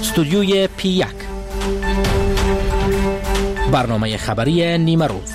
استودیوی P1 برنامه خبری نیمه روز.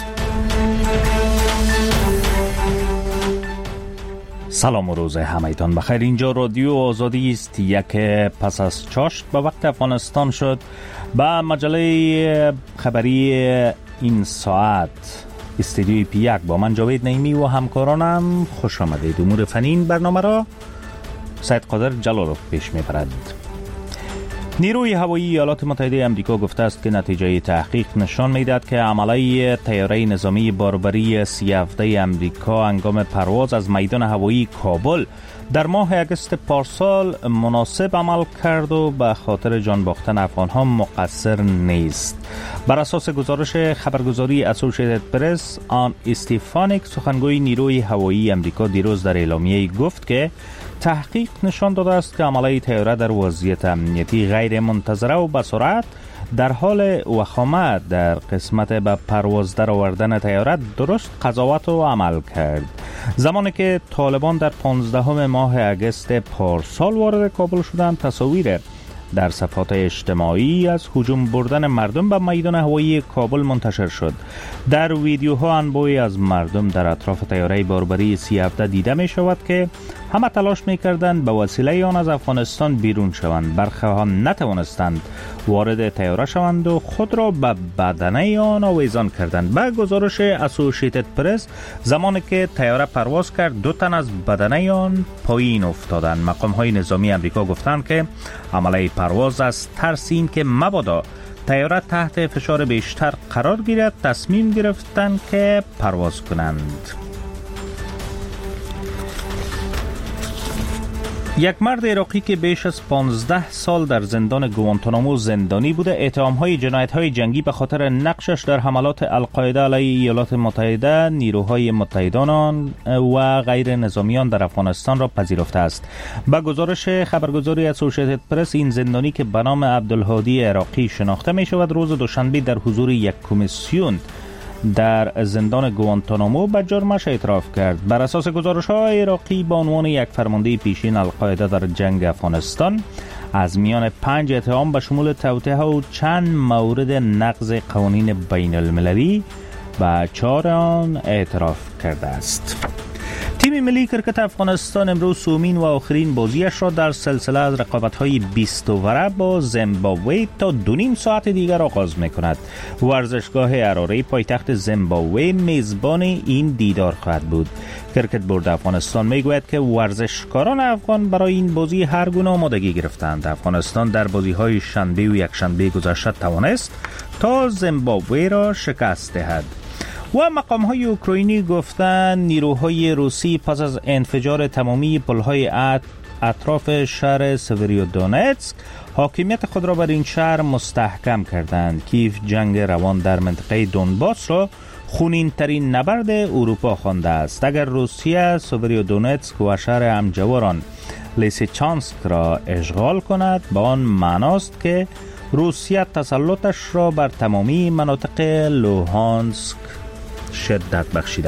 سلام و روز همایتان بخیر. اینجا رادیو آزادی است. یک پس از چاشت به وقت افغانستان شد. با مجله خبری این ساعت استودیوی P1 با من جاوید نعیمی و همکارانم خوش آمدید. امور فنی برنامه را سید قادر جلالوف پیش میبرد. نیروی هوایی ایالات متحده آمریکا گفته است که نتیجه تحقیق نشان میدهد که عمله طیاره نظامی باربری 13 آمریکا هنگام پرواز از میدان هوایی کابل در ماه اگست پارسال مناسب عمل کرد و به خاطر جان باختن افغان‌ها مقصر نیست. بر اساس گزارش خبرگزاری اسوسییتد پرس، آن استیفانیک سخنگوی نیروی هوایی آمریکا دیروز در اعلامیه گفت که تحقیق نشان داده است که عمله طیاره در وضعیت امنیتی غیر منتظره و به سرعت در حال وخامه در قسمت به پرواز در آوردن طیاره درست قضاوت و عمل کرد. زمانی که طالبان در 15 ماه اگست پارسال وارد کابل شدند، تصاویر در صفحات اجتماعی از هجوم بردن مردم به میدان هوایی کابل منتشر شد. در ویدیوها انبوهی از مردم در اطراف طیاره باربری 13 دیده می شود که همه تلاش می کردند به وسیله آن از افغانستان بیرون شوند. برخی هم نتوانستند وارد طیاره شوند و خود را به بدنه آن آویزان کردند. به گزارش اسوسییتد پرس، زمانی که طیاره پرواز کرد 2 تن از بدنه آن پایین افتادند. مقام‌های نظامی آمریکا گفتند که عمله پرواز از ترس این که مبادا طیاره تحت فشار بیشتر قرار گیرد تصمیم گرفتند که پرواز کنند. یک مرد عراقی که بیش از 15 سال در زندان گوانتانامو زندانی بوده، اتهام‌های جنایت‌های جنگی به خاطر نقشش در حملات القاعده علیه ایالات متحده، نیروهای متحدان و غیر نظامیان در افغانستان را پذیرفته است. با گزارش خبرگزاری اسوسییتد پرس، این زندانی که به نام عبدالهادی عراقی شناخته می‌شود، روز دوشنبه در حضور یک کمیسیون در زندان گوانتانامو به جرمش اعتراف کرد. بر اساس گزارش‌های عراقی، به عنوان یک فرمانده پیشین القاعده در جنگ افغانستان، از میان 5 اتهام به شمول توطئه و چند مورد نقض قوانین بین المللی به 4 آن اعتراف کرده است. تیم ملی کرکت افغانستان امروز سومین و آخرین بازیش را در سلسله از رقابت‌های 20 اووره با زیمبابوه تا 2.5 ساعت دیگر آغاز می‌کند. ورزشگاه حراری پایتخت زیمبابوه میزبان این دیدار خواهد بود. کرکت بورد افغانستان میگوید که ورزشکاران افغان برای این بازی هر گونه آمادگی گرفتند. افغانستان در بازی‌های شنبه و یکشنبه گذشته توانست تا زیمبابوه را شکست دهد. و مقام‌های اوکراینی گفتند نیروهای روسی پس از انفجار تمامی پل‌های اطراف شهر سوریودونتسک حاکمیت خود را بر این شهر مستحکم کردند. کیف جنگ روان در منطقه دونباس را خونین‌ترین نبرد اروپا خوانده است. اگر روسیه سوریودونتسک و شهر همجواران لیسیچانسک را اشغال کند، به آن معناست که روسیه تسلطش را بر تمامی مناطق لوهانسک شدت بخشیده.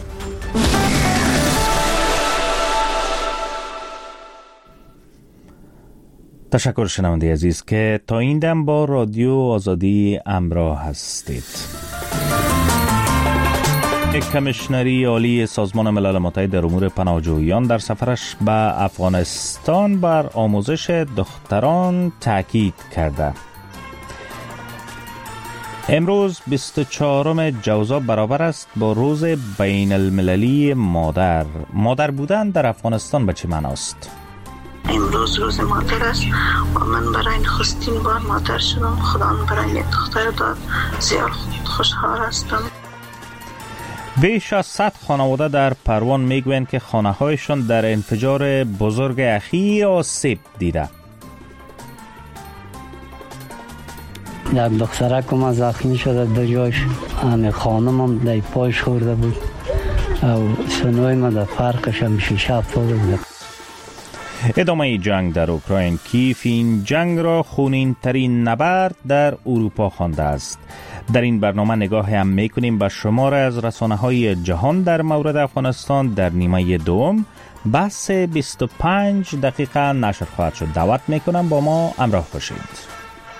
تشکر شنونده عزیز که تا این دم با رادیو آزادی همراه هستید. کمیشنری عالی سازمان ملل متحد در امور پناهجویان در سفرش به افغانستان بر آموزش دختران تاکید کرده. امروز 24 جوزا برابر است با روز بین المللی مادر. مادر بودن در افغانستان به چه معناست؟ امروز روز مادر است و من برای نخستین بار مادر شدم. خدا برای یک دختر داد. زیاد خوشحال هستم. بیش از 100 خانواده در پروان میگویند که خانه هایشان در انفجار بزرگ اخیر آسیب دیده. یک دخترک هم زخمی شده در جایش، همه خانم هم در پایش خورده بود و سنوی ما در فرقش هم شیشه افتاده بود. ادامه جنگ در اوکراین. کیف این جنگ را خونین ترین نبرد در اروپا خوانده است. در این برنامه نگاه هم میکنیم به شمار از رسانه‌های جهان در مورد افغانستان در نیمه دوم بحث 25 دقیقه نشر خواهد شد. دعوت میکنم با ما همراه باشید.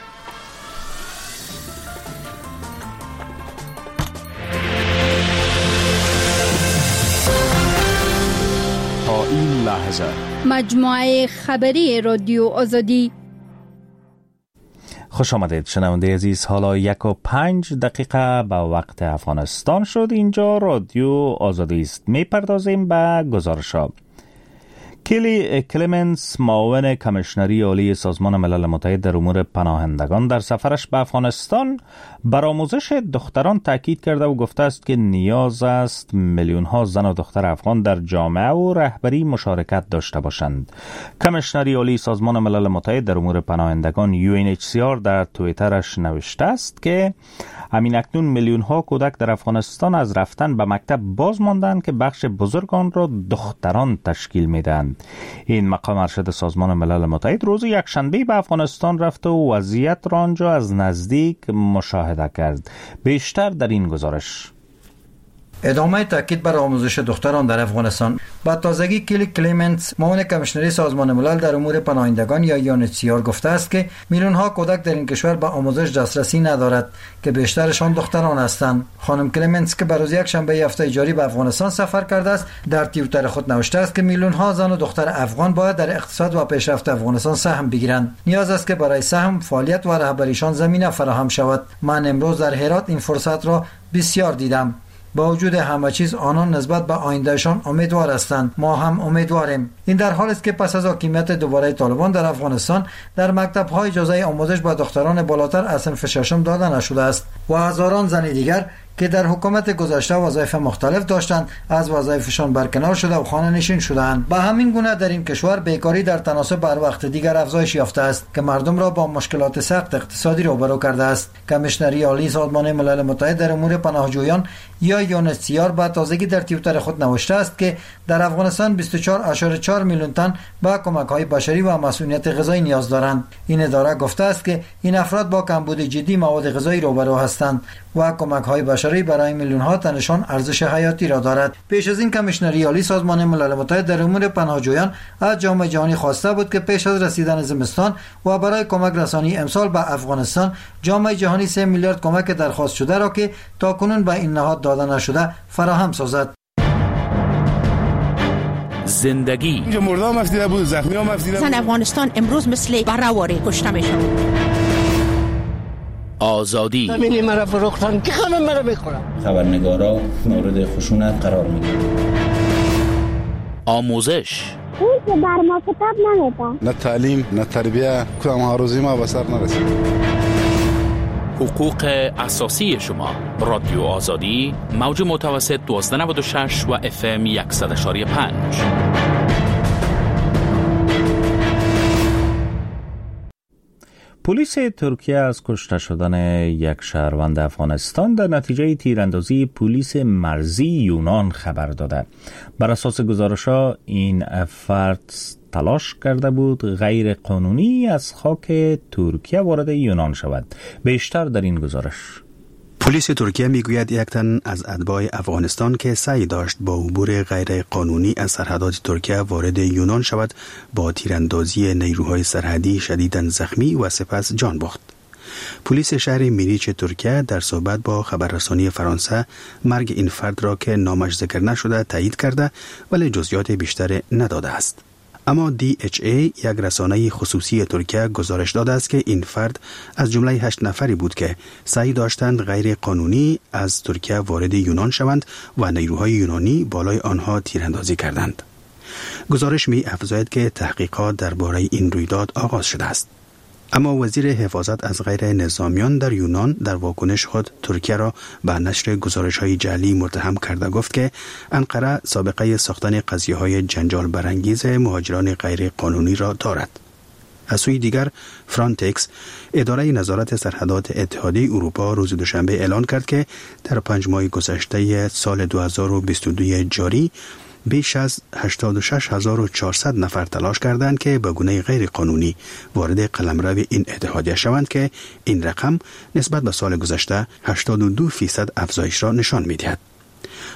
تا این لحظه مجموعه خبری رادیو آزادی. خوش آمدید شنونده عزیز. حالا 1:05 دقیقه به وقت افغانستان شد. اینجا رادیو آزادی است. میپردازیم به گزارش‌ها. کلیمنس معاون کمیشنری عالی سازمان ملل متحد در امور پناهندگان در سفرش به افغانستان بر آموزش دختران تاکید کرده و گفته است که نیاز است میلیون ها زن و دختر افغان در جامعه و رهبری مشارکت داشته باشند. کمیشنری عالی سازمان ملل متحد در امور پناهندگان UNHCR در توییترش نوشته است که همین اکنون میلیون ها کودک در افغانستان از رفتن به مکتب باز ماندند که بخش بزرگ آن را دختران تشکیل میدهند. این مقام ارشد سازمان ملل متحد روز یکشنبه به افغانستان رفت و وضعیت را آنجا از نزدیک مشاهده کرد. بیشتر در این گزارش. ادامه تاکید بر آموزش دختران در افغانستان. با تازگی کلیمنس معاون کمیشنری سازمان ملل در امور پناهندگان یا UNHCR گفته است که میلیون ها کودک در این کشور به آموزش دسترسی ندارد که بیشترشان دختران هستند. خانم کلیمنس که روز یکشنبه هفته جاری به افغانستان سفر کرده است در توییتر خود نوشته است که میلیون ها زن و دختر افغان باید در اقتصاد و پیشرفت افغانستان سهم بگیرند. نیاز است که برای سهم، فعالیت و رهبریشان زمینه فراهم شود. من امروز در هرات این فرصت را بسیار دیدم. با وجود همه چیز آنان نسبت به آیندهشان امیدوار هستند. ما هم امیدواریم. این در حالی است که پس از حاکمیت دوباره طالبان در افغانستان در مکتب‌های اجازه آموزش به دختران بالاتر از صنف ششم داده نشده است و هزاران زن دیگر که در حکومت گذشته وظایف مختلف داشتند از وظایفشان برکنار شده و خانه نشین شدند. به همین گونه در این کشور بیکاری در تناسب بر وقت دیگر افزایش یافته است که مردم را با مشکلات سخت اقتصادی روبرو کرده است. کمیشنری عالی سازمان ملل متحد در امور پناهجویان یا UNHCR با تازگی در توییتر خود نوشته است که در افغانستان 24.4 میلیون تن به کمک‌های بشری و مسئولیت غذایی نیاز دارند. این اداره گفته است که این افراد با کمبود جدی مواد غذایی روبرو هستند و کمک‌های بشری برای میلیون‌ها تنشان ارزش حیاتی را دارد. پیش از این کمیشنری عالی سازمان ملل متحد در امور پناهجویان از جامعه جهانی خواسته بود که پیش از رسیدن زمستان و برای کمک رسانی امسال به افغانستان جامعه جهانی 3 میلیارد کمک درخواست شده را که تاکنون به این نهاد داده نشده فراهم سازد. زندگی اینجا مردم مفدیده بود، زخمی ها مفدیده بود. زن افغانستان امروز مثل برهواره کشته میشن. آزادی همینی مرا فروختن که همه مرا میخورن. خبرنگارا مورد خشونت قرار میگیرن. آموزش اون که بر ما کتاب نمیده. نه تعلیم نه تربیه کدام ها روزی ما به سر نرسید. حقوق اساسی شما. رادیو آزادی موج متوسط 1296 و FM 100.5. پلیس ترکیه از کشته شدن یک شهروند افغانستان در نتیجه تیراندازی پلیس مرزی یونان خبر داده. بر اساس گزارش‌ها این فرد تلاش کرده بود غیر قانونی از خاک ترکیه وارد یونان شود. بیشتر در این گزارش. پلیس ترکیه میگوید یک تن از اتباع افغانستان که سعی داشت با عبور غیر قانونی از سرحدات ترکیه وارد یونان شود با تیراندازی نیروهای سرحدی شدیداً زخمی و سپس جان باخت. پلیس شهر میریچ ترکیه در صحبت با خبررسانی فرانسه مرگ این فرد را که نامش ذکر نشده تایید کرده ولی جزئیات بیشتر نداده است. اما DHA یک رسانه خصوصی ترکیه گزارش داده است که این فرد از جمله 8 نفری بود که سعی داشتند غیر قانونی از ترکیه وارد یونان شوند و نیروهای یونانی بالای آنها تیراندازی کردند. گزارش می افزاید که تحقیقات درباره این رویداد آغاز شده است. اما وزیر حفاظت از غیر نظامیان در یونان در واکنش خود ترکیه را به نشر گزارش‌های جعلی متهم کرده گفت که انقره سابقه ساختن قضیه‌های جنجال برانگیز مهاجران غیر قانونی را دارد. از سوی دیگر فرانتکس اداره نظارت سرحدات اتحادیه اروپا روز دوشنبه اعلان کرد که در 5 ماه گذشته سال 2022 جاری بیش از 86,400 نفر تلاش کردند که به گونه غیر قانونی وارد قلمرو این اتحادیه شوند که این رقم نسبت به سال گذشته 82% افزایش را نشان می‌دهد.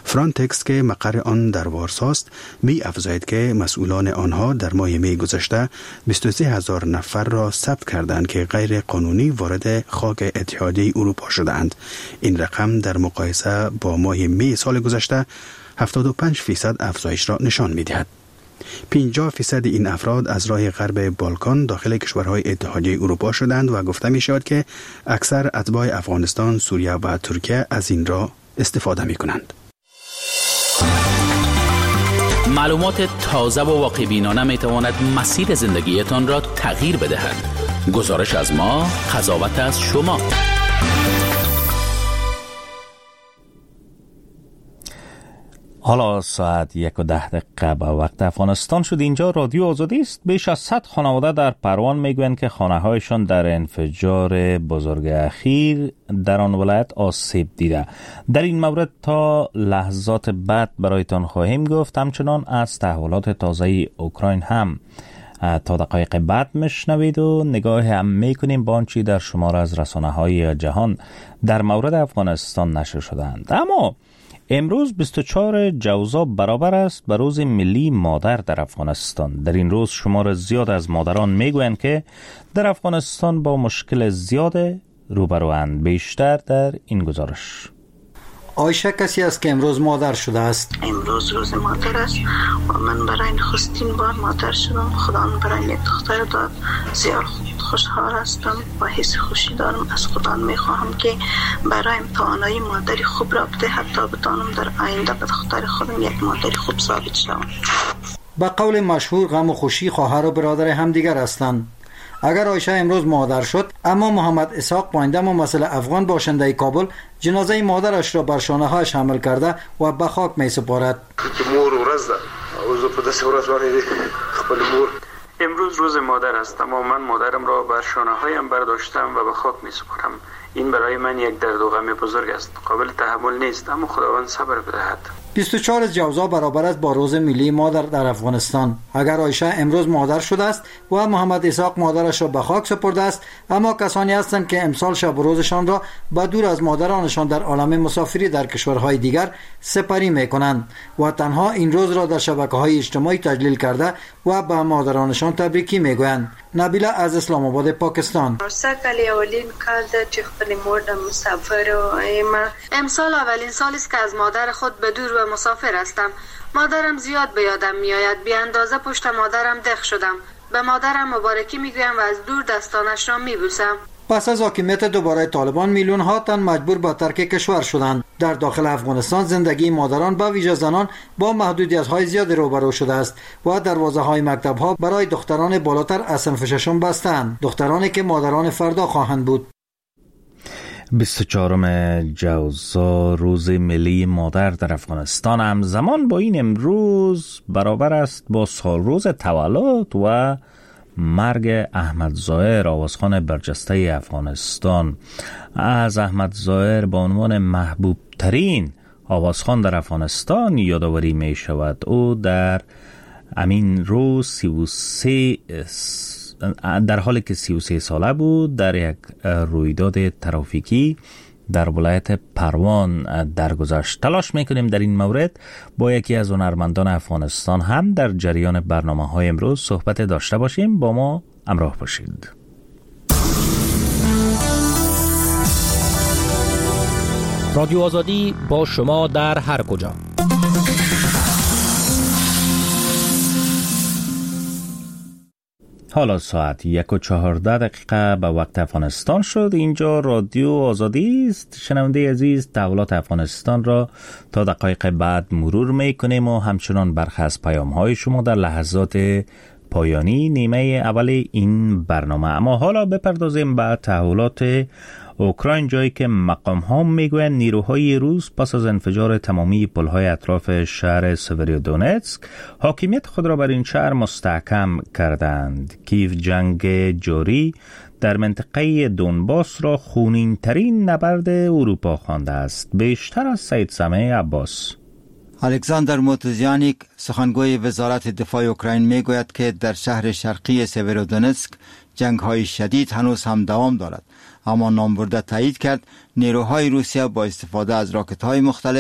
فرانتکس که مقر آن در وارساست می افزاید که مسئولان آنها در ماه می گذشته 23,000 نفر را ثبت کردند که غیر قانونی وارد خاک اتحادیه اروپا شدند. این رقم در مقایسه با ماه می سال گذشته 75% افزایش را نشان می دهد. 50% این افراد از راه غرب بالکان داخل کشورهای اتحادیه اروپا شدند و گفته می شود که اکثر اتباع افغانستان، سوریه و ترکیه از این راه استفاده می کنند. معلومات تازه و واقع‌بینانه می تواند مسیر زندگیتان را تغییر بدهد. گزارش از ما، قضاوت از شما. حالا ساعت 1:10 به وقت افغانستان شد. اینجا رادیو آزادی است. بیش از 100 خانواده در پروان میگویند که خانه‌هایشان در انفجار بزرگ اخیر در آن ولایت آسیب دیده. در این مورد تا لحظات بعد برایتان خواهیم گفت. همچنان از تحولات تازه اوکراین هم تا دقایق بعد میشنوید و نگاه هم میکنیم با آنچه در شمار از رسانه‌های جهان در مورد افغانستان نشر شدند. اما امروز 24 جوزا برابر است به روز ملی مادر در افغانستان. در این روز شمار زیاد از مادران میگویند که در افغانستان با مشکل زیاد روبروند. بیشتر در این گزارش. آیشه کسی است که امروز مادر شده است. امروز روز مادر است و من برای نخستین بار مادر شدم. خدا من برای یک دختر داد. زیاد خوشحال هستم و حس خوشی دارم. از خدا میخواهم که برای توانایی مادری خوب را بده، حتی بتانم در آینده به دختر خودم یک مادری خوب ثابت شوم. به قول مشهور غم و خوشی خواهر و برادر همدیگر هستند. اگر آیشه امروز مادر شد، اما محمد اسحاق پاینده ممثل افغان باشنده کابل جنازه مادرش را بر شانه‌هایش حمل کرده و به خاک می سپارد. مور ورځ ده او زه په داسې ورځ باندې خپل مور امروز روز مادر است، اما من مادرم را بر شانه‌هایم برداشتم و به خاک می سپارم. این برای من یک درد و غم بزرگ است. قابل تحمل نیست، اما خداوند صبر بدهد. 24 جوزا برابر است با روز ملی مادر در افغانستان. اگر آیشه امروز مادر شده است و محمد اسحاق مادرش را به خاک سپرده است، اما کسانی هستند که امسال شب و روزشان را به دور از مادرانشان در عالم مسافری در کشورهای دیگر سپری می‌کنند و تنها این روز را در شبکه‌های اجتماعی تجلیل کرده و به مادرانشان تبریکی می‌گویند. نبیله از اسلام آباد پاکستان. سکلی اولین کال چې خپل مور د مسافر و امسال اولین سال است که از مادر خود به دور و مسافر هستم. مادرم زیاد به یادم میآید. بی اندازه پشت مادرم دق شدم. به مادرم مبارکی میگویم و از دور دستانش را میبوسم. پس از حاکمیت دوباره طالبان میلیون ها تن مجبور به ترک کشور شدند. در داخل افغانستان زندگی مادران به ویژه زنان با محدودیت‌های زیاد روبرو شده است و دروازه‌های مکتب‌ها برای دختران بالاتر از صنف ششم بستند. دخترانی که مادران فردا خواهند بود. 24 جوزا روز ملی مادر در افغانستان همزمان با این امروز برابر است با سالروز تولد و مرگ احمد ظاهر، آوازخوان برجسته افغانستان. از احمد ظاهر به عنوان محبوب ترین آوازخوان در افغانستان یادآوری می شود. او در امین روز 33 در حالی که 33 ساله بود در یک رویداد ترافیکی در ولایت پروان درگذشت. تلاش میکنیم در این مورد با یکی از هنرمندان افغانستان هم در جریان برنامه‌های امروز صحبت داشته باشیم. با ما همراه باشید. رادیو آزادی با شما در هر کجا. حالا ساعت 1:14 به وقت افغانستان شد. اینجا رادیو آزادی است. شنونده عزیز، تحولات افغانستان را تا دقایق بعد مرور میکنیم و همچنان برخی از پیام‌های شما در لحظات پایانی نیمه اول این برنامه. اما حالا بپردازیم به تحولات اوکراین، جایی که مقام ها میگویند نیروهای روس پس از انفجار تمامی پل‌های اطراف شهر سوریودونتسک حاکمیت خود را بر این شهر مستحکم کردند. کیف جنگ جاری در منطقه دونباس را خونین ترین نبرد اروپا خوانده است. بیشتر از سید سمیع عباس. الکساندر موتوزیانیک سخنگوی وزارت دفاع اوکراین میگوید که در شهر شرقی سوریودونتسک جنگ‌های شدید هنوز هم دوام دارد، اما نامبرده تایید کرد نیروهای روسیه با استفاده از راکت‌های مختلف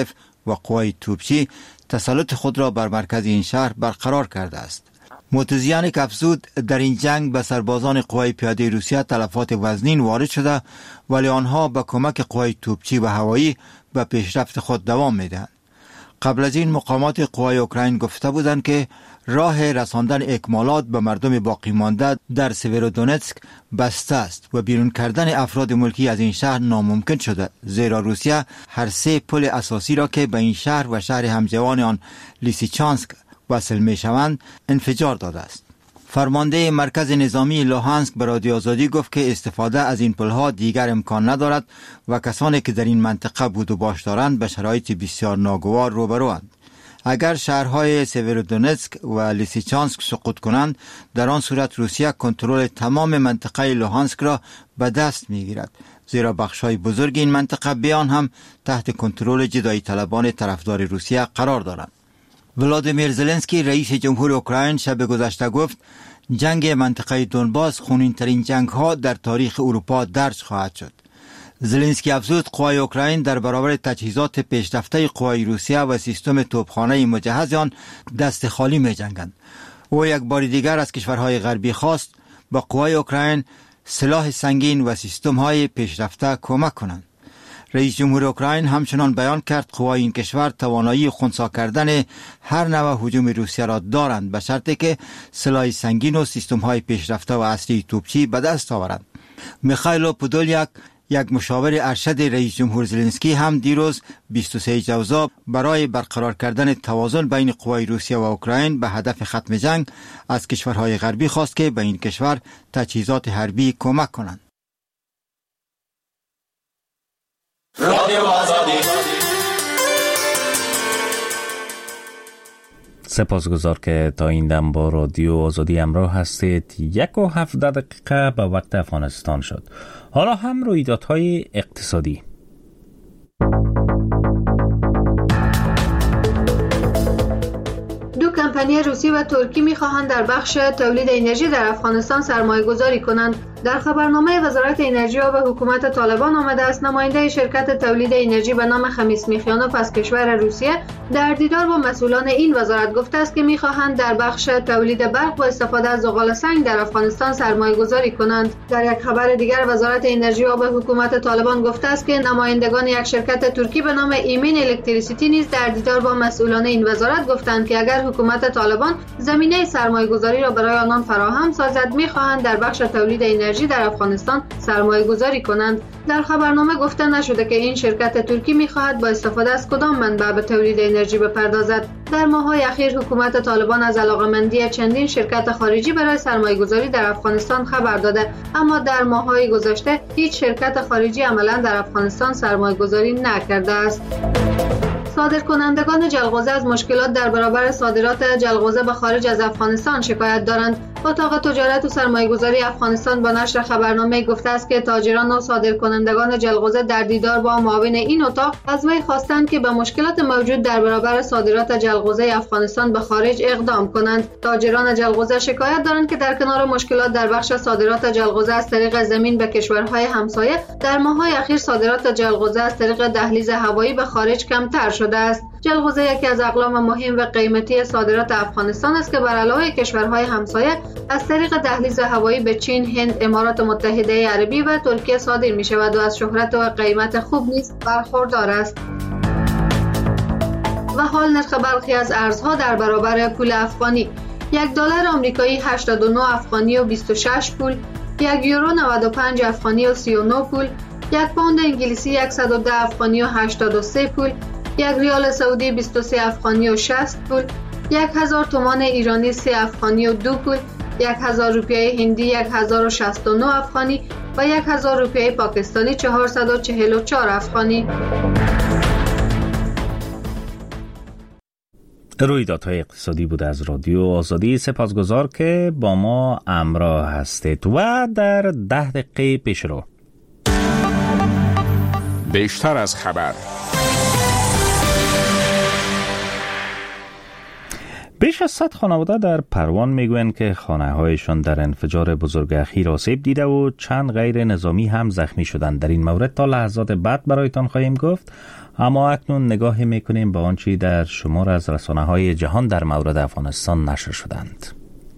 و قوای توپچی تسلط خود را بر مرکز این شهر برقرار کرده است. موتزیانیک افزود در این جنگ به سربازان قوای پیاده روسیه تلفات وزنین وارد شده، ولی آنها با کمک قوای توپچی و هوایی به پیشرفت خود دوام میدهند. قبل از این مقامات قوای اوکراین گفته بودند که راه رساندن اکمالات به مردم باقی مانده در سیورودونتسک بسته است و بیرون کردن افراد ملکی از این شهر ناممکن شده، زیرا روسیه هر سه پل اساسی را که به این شهر و شهر همجوان آن لیسیچانسک وصل می شوند انفجار داده است. فرمانده مرکز نظامی لوهانسک به رادیو آزادی گفت که استفاده از این پلها دیگر امکان ندارد و کسانی که در این منطقه بود و باش دارند به شرایط بسیار ناگوار روبروند. اگر شهرهای سیورودونتسک و لیسیچانسک سقوط کنند، در آن صورت روسیه کنترل تمام منطقه لوهانسک را به دست میگیرد، زیرا بخش‌های بزرگ این منطقه بیان هم تحت کنترل جدایی طلبان طرفدار روسیه قرار دارند. ولادیمیر زلنسکی رئیس جمهور اوکراین شب گذشته گفت جنگ منطقه دونباس خونین‌ترین جنگ‌ها در تاریخ اروپا درج خواهد شد. زلنسکی افزود قوای اوکراین در برابر تجهیزات پیشرفته قوای روسیه و سیستم توپخانه مجهز آن دست خالی می‌جنگند. او یک بار دیگر از کشورهای غربی خواست با قوای اوکراین سلاح سنگین و سیستم‌های پیشرفته کمک کنند. رئیس جمهور اوکراین همچنان بیان کرد قوای این کشور توانایی خنثی کردن هر نوع هجوم روسیه را دارند، به شرطی که سلاح سنگین و سیستم‌های پیشرفته و اصلی توپچی به دست آورند. میخائیل پودولیاک، یک مشاور ارشد رئیس جمهور زلنسکی، هم دیروز 23 جوزا برای برقرار کردن توازن بین قوای روسیه و اوکراین به هدف ختم جنگ از کشورهای غربی خواست که به این کشور تجهیزات حربی کمک کنند. سپاسگزار که تا این دم با رادیو آزادی همراه هستید. 1:17 دقیقه به وقت افغانستان شد. حالا هم رویدادهای اقتصادی. دو کمپانی روسی و ترکی می‌خواهند در بخش تولید انرژی در افغانستان سرمایه‌گذاری کنند. در خبرنامه وزارت انرژی و حکومت طالبان آمده است نماینده شرکت تولید انرژی به نام خمیس میخیانوف از کشور روسیه در دیدار با مسئولان این وزارت گفته است که می‌خواهند در بخش تولید برق با استفاده از زغال سنگ در افغانستان سرمایه‌گذاری کنند. در یک خبر دیگر وزارت انرژی و حکومت طالبان گفته است که نمایندگان یک شرکت ترکی به نام ایمین الکتریسیتی نیز در دیدار با مسئولان این وزارت گفتند که اگر حکومت طالبان زمینه سرمایه‌گذاری را برای آنان فراهم سازد می‌خواهند در بخش تولید انرژی در افغانستان سرمایه‌گذاری کنند. در خبرنامه گفته نشده که این شرکت ترکی می‌خواهد با استفاده از کدام منبع به تولید انرژی بپردازد. در ماه‌های اخیر حکومت طالبان از علاقه‌مندی چندین شرکت خارجی برای سرمایه‌گذاری در افغانستان خبر داده، اما در ماه‌های گذشته هیچ شرکت خارجی عملاً در افغانستان سرمایه‌گذاری نکرده است. صادرکنندگان جلغوزه از مشکلات در برابر صادرات جلغوزه به خارج از افغانستان شکایت دارند. اتاق تجارت و سرمایه‌گذاری افغانستان با نشر خبرنامه گفته است که تاجران و صادرکنندگان جلغوزه در دیدار با معاون این اتاق از وی خواستند که به مشکلات موجود در برابر صادرات جلغوزه افغانستان به خارج اقدام کنند. تاجران جلغوزه شکایت دارند که در کنار مشکلات در بخش صادرات جلغوزه از طریق زمین به کشورهای همسایه، در ماه‌های اخیر صادرات جلغوزه از طریق دهلیز هوایی به خارج کمتر شده است. جلغوزه یکی از اقلام مهم و قیمتی صادرات افغانستان است که بر علاوه کشورهای همسایه از طریق دهلیز هوایی به چین، هند، امارات متحده عربی و ترکیه صادر می شود و از شهرت و قیمت خوب نیز برخوردار است. و حال نرخ برخی از ارزها در برابر پول افغانی: $1 آمریکایی 89 افغانی و 26 پول، €1 95 افغانی و 39 پول، یک پوند انگلیسی 110 افغانی و 83 پول، یک ریال سعودی 23 افغانی و 60 پول، 1000 تومان ایرانی 3 افغانی و 2 پول، 1000 روپیه هندی 1069 افغانی و 1000 روپیه پاکستانی 444 افغانی. رویدادهای اقتصادی بود از رادیو آزادی. سپاسگزار که با ما همراه هستید و در 10 دقیقه پیش رو بیشتر از خبر. بیش از 100 خانواده در پروان میگویند که خانه‌هایشان در انفجار بزرگ اخیر آسیب دیده و چند غیر نظامی هم زخمی شدند. در این مورد تا لحظات بعد برایتان خواهیم گفت. اما اکنون نگاهی میکنیم به آنچه در شمار از رسانه‌های جهان در مورد افغانستان نشر شدند.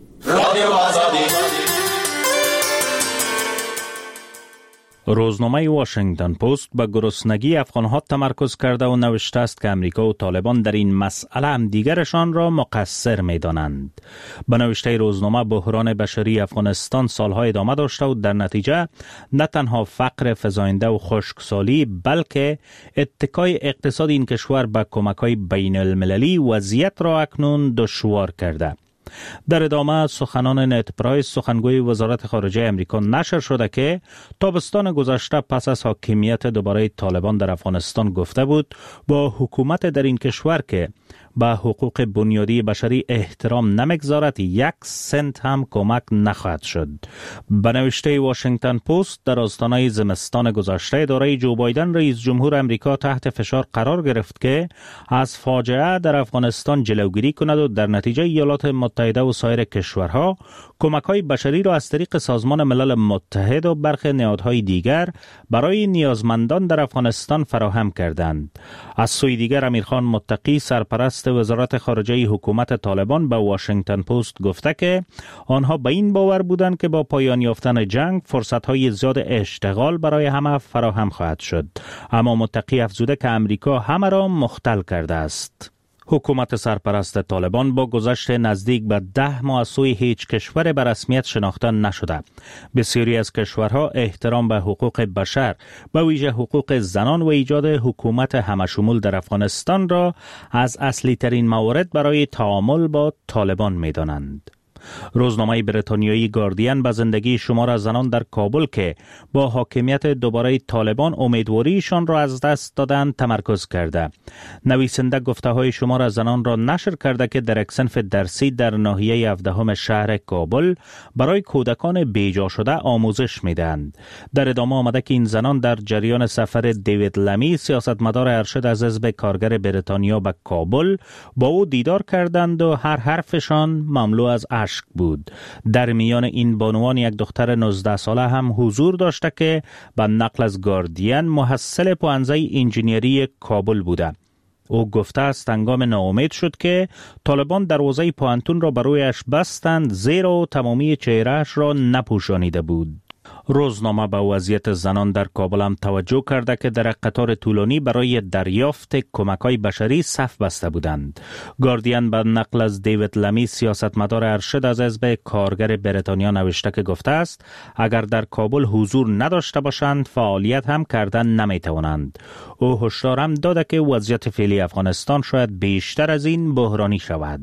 روزنامه واشنگتن پست به گرسنگی افغان‌ها تمرکز کرده و نوشته است که امریکا و طالبان در این مسئله هم دیگرشان را مقصر می‌دانند. به نوشته روزنامه بحران بشری افغانستان سالها ادامه داشته و در نتیجه نه تنها فقر فزاینده و خشکسالی بلکه اتکای اقتصاد این کشور به کمک‌های بین‌المللی وضعیت را اکنون دشوار کرده. در ادامه سخنان نت پرایس سخنگوی وزارت خارجه امریکا نشر شده که تابستان گذشته پس از حاکمیت دوباره طالبان در افغانستان گفته بود با حکومت در این کشور که به حقوق بنیادی بشری احترام نمیگذارد 1 سنت هم کمک نخواهد شد. به نوشته واشنگتن پست در آستانه زمستان گذشته اداره جو بایدن رئیس جمهور امریکا تحت فشار قرار گرفت که از فاجعه در افغانستان جلوگیری کند و در نتیجه ایالات متحده و سایر کشورها کمک‌های بشری را از طریق سازمان ملل متحد و برخی نهادهای دیگر برای نیازمندان در افغانستان فراهم کردند. از سوی دیگر امیرخان متقی سرپرست وزارت خارجه حکومت طالبان به واشنگتن پست گفته که آنها به این باور بودند که با پایان یافتن جنگ فرصت‌های زیاد اشتغال برای همه فراهم خواهد شد. اما متقی افزوده که امریکا همه را مختل کرده است. حکومت سرپرست طالبان با گذشت نزدیک به 10 ماه از سوی هیچ کشور به رسمیت شناخته نشده. بسیاری از کشورها احترام به حقوق بشر، به ویژه حقوق زنان و ایجاد حکومت همشمول در افغانستان را از اصلی ترین موارد برای تعامل با طالبان می دانند. روزنامه بریتانیایی گاردین به زندگی شمار از زنان در کابل که با حاکمیت دوباره طالبان امیدواریشان را از دست دادند تمرکز کرده. نویسنده گفته های شمار از زنان را نشر کرده که در یک صنف درسی در ناحیه 17 شهر کابل برای کودکان بیجا شده آموزش میدهند. در ادامه آمده که این زنان در جریان سفر دیوید لمی سیاستمدار ارشد از حزب کارگر بریتانیا به کابل با او دیدار کردند و هر حرفشان مملو از اشک بود. در میان این بانوان یک دختر 19 ساله هم حضور داشته که به نقل از گاردین محصل پوهنځی انجینیری کابل بوده. او گفته است هنگام ناامید شد که طالبان دروازه پوهنتون را برایش بستند زیرا تمامی چهرهش را نپوشانیده بود. روزنامه به وضعیت زنان در کابل هم توجه کرده که در قطار طولانی برای دریافت کمک‌های بشری صف بسته بودند. گاردین به نقل از دیوید لمی سیاستمدار ارشد از حزب کارگر بریتانیا نوشته که گفته است اگر در کابل حضور نداشته باشند فعالیت هم کردن نمیتوانند. او هشدار هم داده که وضعیت فعلی افغانستان شاید بیشتر از این بحرانی شود.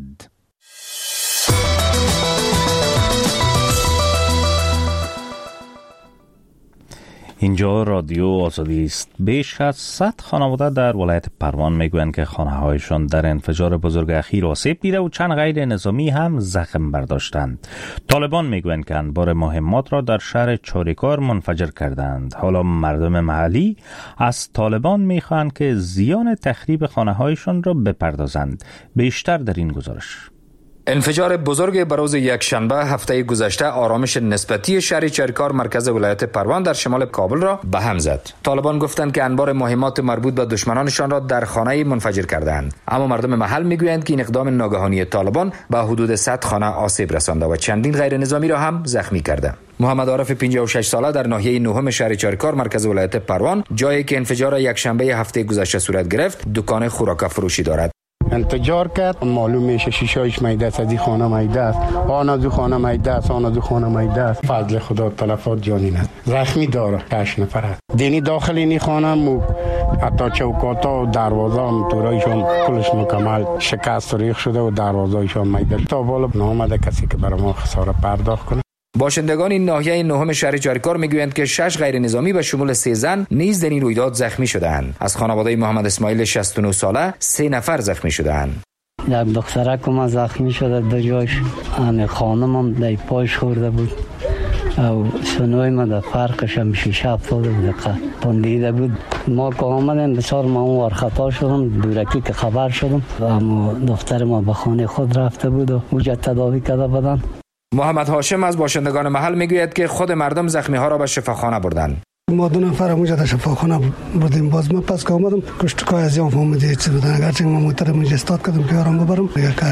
اینجا رادیو آزادی است. بیش از 100 خانواده در ولایت پروان میگویند که خانه‌هایشان در انفجار بزرگ اخیر آسیب دیده و چند غیر نظامی هم زخم برداشتند. طالبان میگویند که انبار مهمات را در شهر چاریکار منفجر کردند. حالا مردم محلی از طالبان میخواهند که زیان تخریب خانه‌هایشان را بپردازند. بیشتر در این گزارش. انفجار بزرگ بروز یک شنبه هفته گذشته آرامش نسبتی شهر چاریکار مرکز ولایت پروان در شمال کابل را به هم زد. طالبان گفتند که انبار مهمات مربوط به دشمنانشان را در خانه منفجر کردند. اما مردم محل میگویند که این اقدام ناگهانی طالبان به حدود 100 خانه آسیب رسانده و چندین غیر نظامی را هم زخمی کرده. محمد عارف 56 ساله در ناحیه 9 شهر چاریکار مرکز ولایت پروان، جایی که انفجار یک شنبه هفته گذشته صورت گرفت، دکان خوراک فروشی دارد. انفجار کرد، معلوم میشه شیشه‌اش میده است، از این خانه میده است، آن از خانه میده است، آن از خانه میده است. فضل خدا تلفات جانی نه. زخمی داره 8 نفر است. دینی داخل این خانه حتی چوکاتا و دروازه هم تورایشون کلش مکمل شکست ریخ شده و دروازه‌ایشون میده. تا بالا نامده کسی که برای ما خسارت پرداخت کنه. باشندگان این ناحیه 9 شهر چاریکار میگویند که 6 غیر نظامی به شمول 3 زن نیز در این رویداد زخمی شدند. از خانواده محمد اسماعیل 69 ساله 3 نفر زخمی شدند. یک دخترک ما زخمی شده در جایش، همه خانمم در پایش خورده بود او سنوی ما در فرقش هم شیشه افتاده بود، پندیده بود. ما که آمدیم بسیار ما اون خطا شدم، دورکی که خبر شدم، اما دختر ما به خانه خود رفته بود و اونجا تداوی کرده بودن. محمد هاشم از باشندگان محل میگوید که خود مردم زخمی ها را به شفاخانه بردند. ما 2 نفر اونجا در شفاخانه بودیم. باز من پس که اومدم کشتکای از یام فهمیدی چی بودن. اگرچه من موتر اونجا استاد کردم که آرام ببرم دیگه کار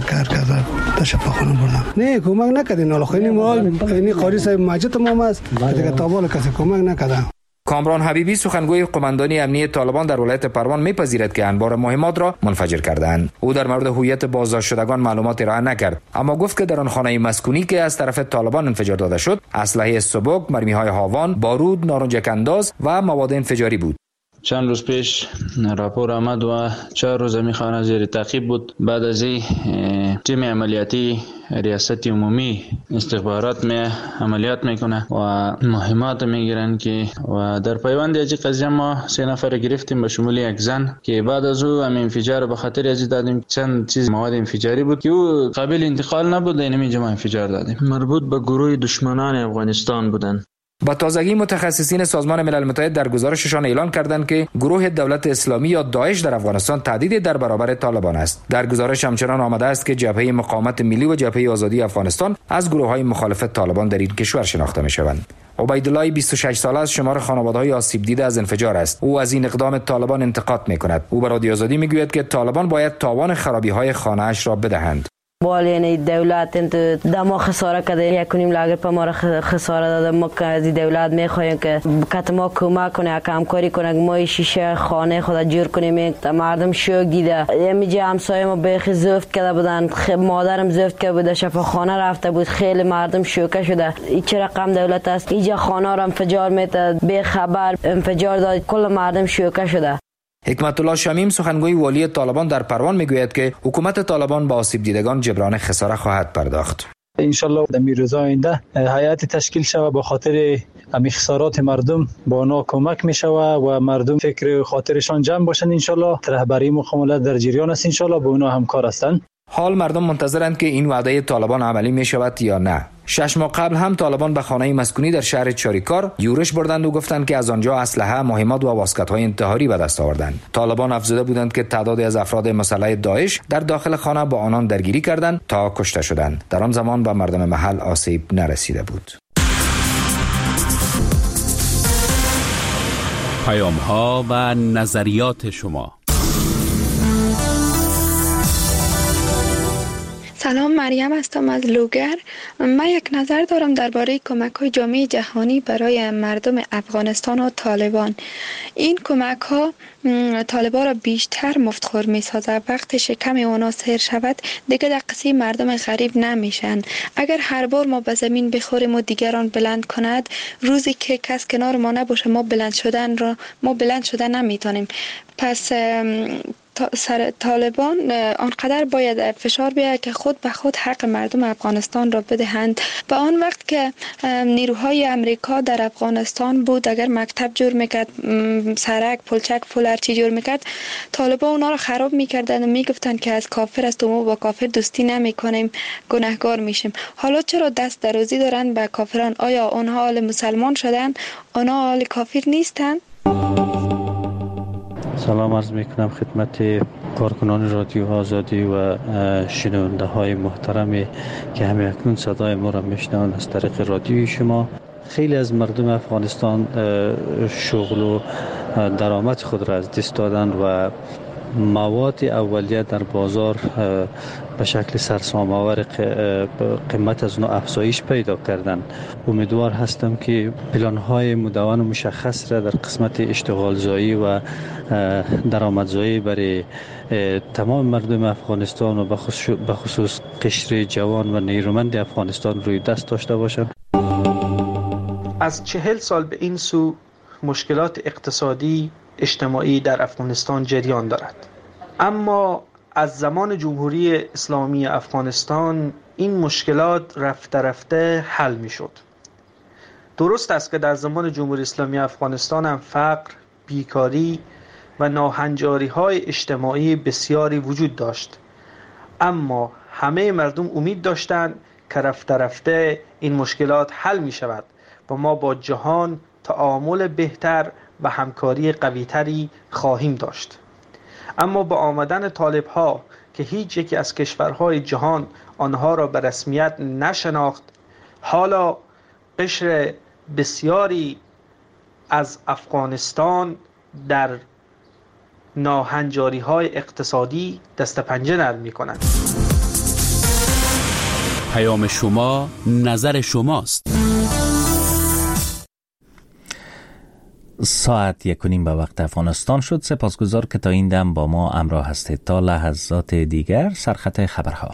در شفاخانه بردم. نه کمک نکردین. حالا خیلی مال این قاری صاحب ماجد ما است دیگه تابال کسی کمک نکرد. کامران حبیبی سخنگوی قماندانی امنیت طالبان در ولایت پروان میپذیرد که انبار مهمات را منفجر کردند. او در مورد هویت بازداشت شدگان معلومات ارائه نکرد، اما گفت که در آن خانه مسکونی که از طرف طالبان انفجار داده شد اسلحه سبک، مرمی‌های هاوان، بارود، نارنجک انداز و مواد انفجاری بود. چند روز پیش راپور آمد و 4 روز می خانه زیر تعقیب بود. بعد از این تیم عملیاتی ریاست عمومی استخبارات می عملیات میکنه و مهمات میگیرن که و در پیوند از قضیه ما 3 نفر گرفتیم به شمول یک زن که بعد از او هم انفجار به خاطر از دادیم. چند چیز مواد انفجاری بود که او قابل انتقال نبود، اینمی ما انفجار دادیم. مربوط به گروه دشمنان افغانستان بودن. با تازگی متخصصین سازمان ملل متحد در گزارششان اعلان کردند که گروه دولت اسلامی یا داعش در افغانستان تهدیدی در برابر طالبان است. در گزارش همچنان آمده است که جبهه مقاومت ملی و جبهه آزادی افغانستان از گروه‌های مخالف طالبان در این کشور شناخته می‌شوند. عبیدالله 26 ساله از شمار خانواده‌های آسیب دیده از انفجار است. او از این اقدام طالبان انتقاد می‌کند. او به رادیو آزادی می‌گوید که طالبان باید تاوان خرابی‌های خانه‌اش را بدهند. بالین دولت دما خساره کرده 1.5 لاک په ما خساره داده. ما از دولت میخوایم که ما کمک کنه، همکاری کنه، ما شیشه خانه خود جور کنیم. مردم شوک دیده. میگه همسایه ما به زفت کرده بودن، مادرم زفت کرده بود، شفاخانه رفته بود، خیلی مردم شوکه شده. این چه رقم دولت است؟ اینجا خانه را انفجار میده، به خبر انفجار داد، کل مردم شوکه شده. حکمت الله شمیم سخنگوی والی طالبان در پروان میگوید که حکومت طالبان با آسیب دیدگان جبران خساره خواهد پرداخت. ان شاء الله در روزهای آینده هیئت تشکیل شود به خاطر همین خسارات مردم با اونا کمک میشود و مردم فکر خاطرشان جمع باشند. ان شاء الله رهبری مخالفت در جریان است، ان شاء الله با اونا همکار هستند. حال مردم منتظرند که این وعده طالبان عملی می شود یا نه. 6 ماه قبل هم طالبان به خانه مسکونی در شهر چاریکار یورش بردند و گفتند که از آنجا اسلحه، مهمات و واسکت‌های انتحاری به دست آوردند. طالبان افزوده بودند که تعدادی از افراد مسلح داعش در داخل خانه با آنان درگیری کردند تا کشته شدند. در آن زمان به مردم محل آسیب نرسیده بود. پیام‌ها و نظریات شما. سلام، مریم هستم از لوگر. من یک نظر دارم درباره کمک‌های جامعه جهانی برای مردم افغانستان و طالبان. این کمک‌ها طالبان را بیشتر مفتخور می‌سازد. وقتی شکم اونا سیر شود دیگه در قصه مردم غریب نمیشن. اگر هر بار ما به زمین بخوریم و دیگران بلند کند، روزی که کس کنار ما نباشه ما بلند شدن نمیتونیم. پس طالبان آنقدر باید فشار بیاید که خود به خود حق مردم افغانستان را بدهند. به آن وقت که نیروهای امریکا در افغانستان بود، اگر مکتب جور میکرد، سرک، پلچک، پول چی جور میکرد، طالبان اونا را خراب میکردند و میگفتند که از کافر است و ما با کافر دوستی نمیکنیم، گناهگار میشیم. حالا چرا دست درازی دارند به کافران؟ آیا آنها آل مسلمان شدند؟ آنها آل کافر نیستند؟ سلام عرض میکنم خدمت کارکنان رادیو آزادی و شنونده های محترمی که همه اکنون صدای ما را میشنوند از طریق رادیوی شما. خیلی از مردم افغانستان شغل و درآمد خود را از دست دادن و مواد اولیه در بازار به شکل سرسام‌آور قیمت از اون افزایش پیدا کردن. امیدوار هستم که پلان‌های مدون و مشخص را در قسمت اشتغالزایی و درآمدزایی برای تمام مردم افغانستان و به خصوص قشر جوان و نیرومند افغانستان روی دست داشته باشند. از 40 سال به این سو مشکلات اقتصادی اجتماعی در افغانستان جریان دارد، اما از زمان جمهوری اسلامی افغانستان این مشکلات رفته رفته حل می شد. درست است که در زمان جمهوری اسلامی افغانستان هم فقر، بیکاری و ناهنجاری های اجتماعی بسیاری وجود داشت، اما همه مردم امید داشتند که رفته رفته این مشکلات حل می شود و ما با جهان تعامل بهتر و همکاری قویتری خواهیم داشت. اما با آمدن طالب‌ها که هیچ یکی از کشورهای جهان آنها را به رسمیت نشناخت، حالا قشر بسیاری از افغانستان در ناهنجاری‌های اقتصادی دست پنجه نرم می‌کنند. پیام شما، نظر شماست. ساعت 1:30 به وقت افغانستان شد. سپاسگزار که تا این دم با ما همراه هستید. تا لحظات دیگر سرخط خبرها.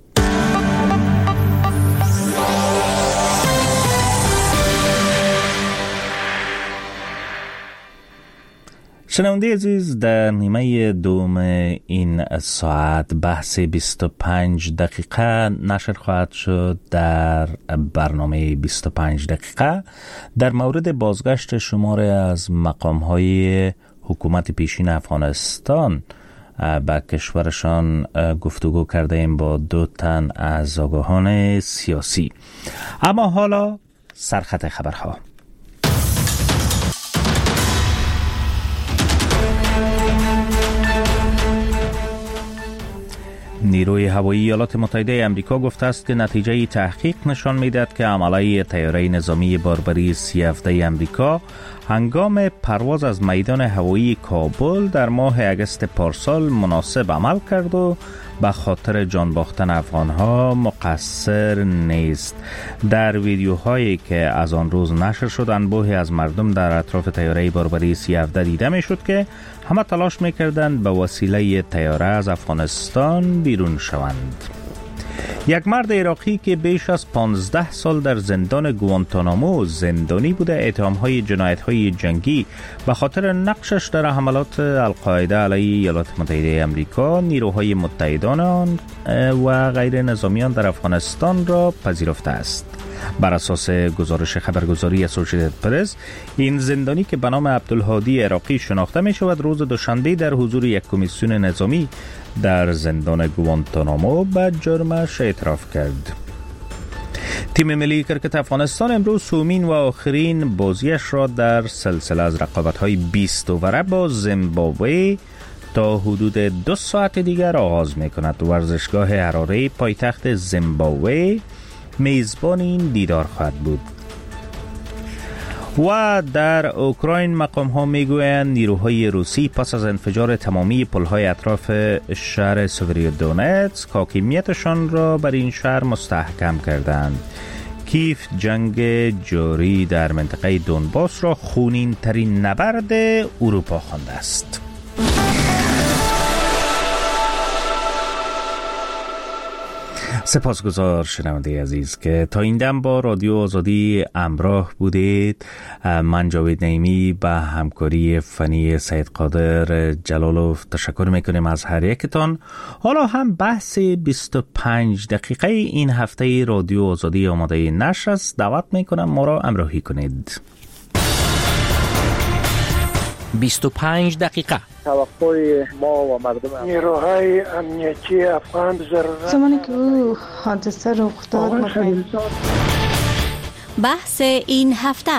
شنونده عزیز، در نیمه دوم این ساعت بحث 25 دقیقه نشر خواهد شد. در برنامه 25 دقیقه در مورد بازگشت شماری از مقام‌های حکومت پیشین افغانستان به کشورشان گفتگو کرده ایم با 2 تن از آگاهان سیاسی. اما حالا سرخط خبرها. نیروی هوایی ایالات متحده آمریکا گفته است که نتیجه تحقیق نشان می‌دهد که عمله طیاره نظامی باربری 37 آمریکا هنگام پرواز از میدان هوایی کابل در ماه اگست پارسال مناسب عمل کرد و به خاطر جان باختن افغانها مقصر نیست. در ویدیوهایی که از آن روز نشر شد، انبوهی از مردم در اطراف طیاره باربری 37 دیده می‌شد که همه تلاش می‌کردند به وسیله طیاره از افغانستان بیرون شوند. یک مرد عراقی که بیش از 15 سال در زندان گوانتانامو زندانی بوده، اتهام‌های جنایت‌های جنگی به خاطر نقشش در حملات القاعده علیه ایالات متحده آمریکا، نیروهای متحدان آن و غیر نظامیان در افغانستان را پذیرفته است. بر اساس گزارش خبرگزاری اسوسییتد پرس، این زندانی که به نام عبدالهادی عراقی شناخته می شود، روز دوشنبه در حضور یک کمیسیون نظامی در زندان گوانتانامو به جرمش اعتراف کرد. تیم ملی کرکت افغانستان امروز سومین و آخرین بازیش را در سلسله از رقابت‌های 20 اوره با زیمبابوه تا حدود 2 ساعت دیگر آغاز می‌کند. ورزشگاه حراره پایتخت زیمبابوه میزبان این دیدار خواهد بود. و در اوکراین مقام ها میگویند نیروهای روسی پس از انفجار تمامی پل‌های اطراف شهر سوفیودونتسک حاکمیتشان را بر این شهر مستحکم کردند. کیف جنگ جاری در منطقه دونباس را خونین ترین نبرد اروپا خوانده است. سپاسگزار شنونده عزیز که تا این دم با رادیو آزادی همراه بودید. من جاوید نعیمی به همکاری فنی سید قادر جلالوف تشکر میکنیم از هر یکتان. حالا هم بحث 25 دقیقه این هفته رادیو آزادی آماده نشر است. دعوت میکنم ما را همراهی کنید. 25 دقیقه توقع ما و مردم نیروهای امنیتی افغان زمانی که او حادثه رخ داد. بحث این هفته.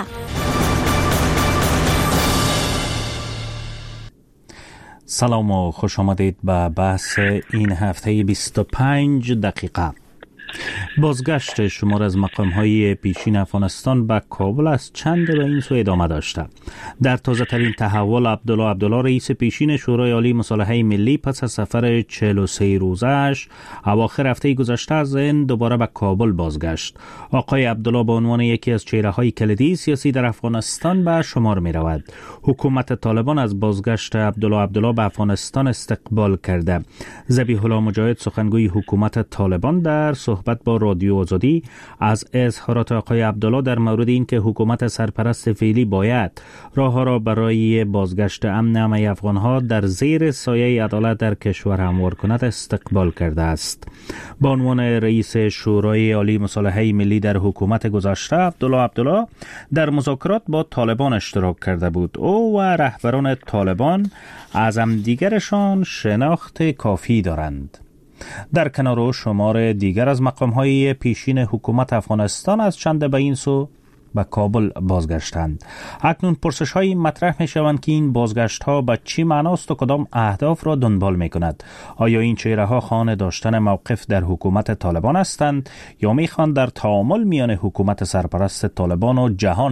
سلام و خوش آمدید به بحث این هفته 25 دقیقه. بازگشت شمار از مقام‌های پیشین افغانستان به کابل از چند به این سو ادامه داشته. در تازه ترین تحول، عبدالله رئیس پیشین شورای عالی مصالحه ملی پس از سفر 43 روزه‌اش اواخر هفته گذشته از هند دوباره به کابل بازگشت. آقای عبدالله به عنوان یکی از چهره‌های کلیدی سیاسی در افغانستان به شمار می رود. حکومت طالبان از بازگشت عبدالله به افغانستان استقبال کرده. ذبیح الله مجاهد، سخنگوی حکومت طالبان، در صحبت با رادیو آزادی از اظهارات آقای عبدالله در مورد اینکه حکومت سرپرست فعلی باید راه‌ها را برای بازگشت امن همه افغان‌ها در زیر سایه عدالت در کشور هموار کند استقبال کرده است. با عنوان رئیس شورای عالی مصالحه ملی در حکومت گذشته، عبدالله در مذاکرات با طالبان اشتراک کرده بود. او و رهبران طالبان از همدیگرشان شناخت کافی دارند. در کنار او شمار دیگر از مقام‌های پیشین حکومت افغانستان از چند به این سو به کابل بازگشتند. اکنون پرسش‌هایی مطرح می‌شوند که این بازگشت‌ها به چی معناست و کدام اهداف را دنبال می‌کند. آیا این چهره‌ها خواهان داشتن موقف در حکومت طالبان هستند یا می‌خواهند در تعامل میان حکومت سرپرست طالبان و جهان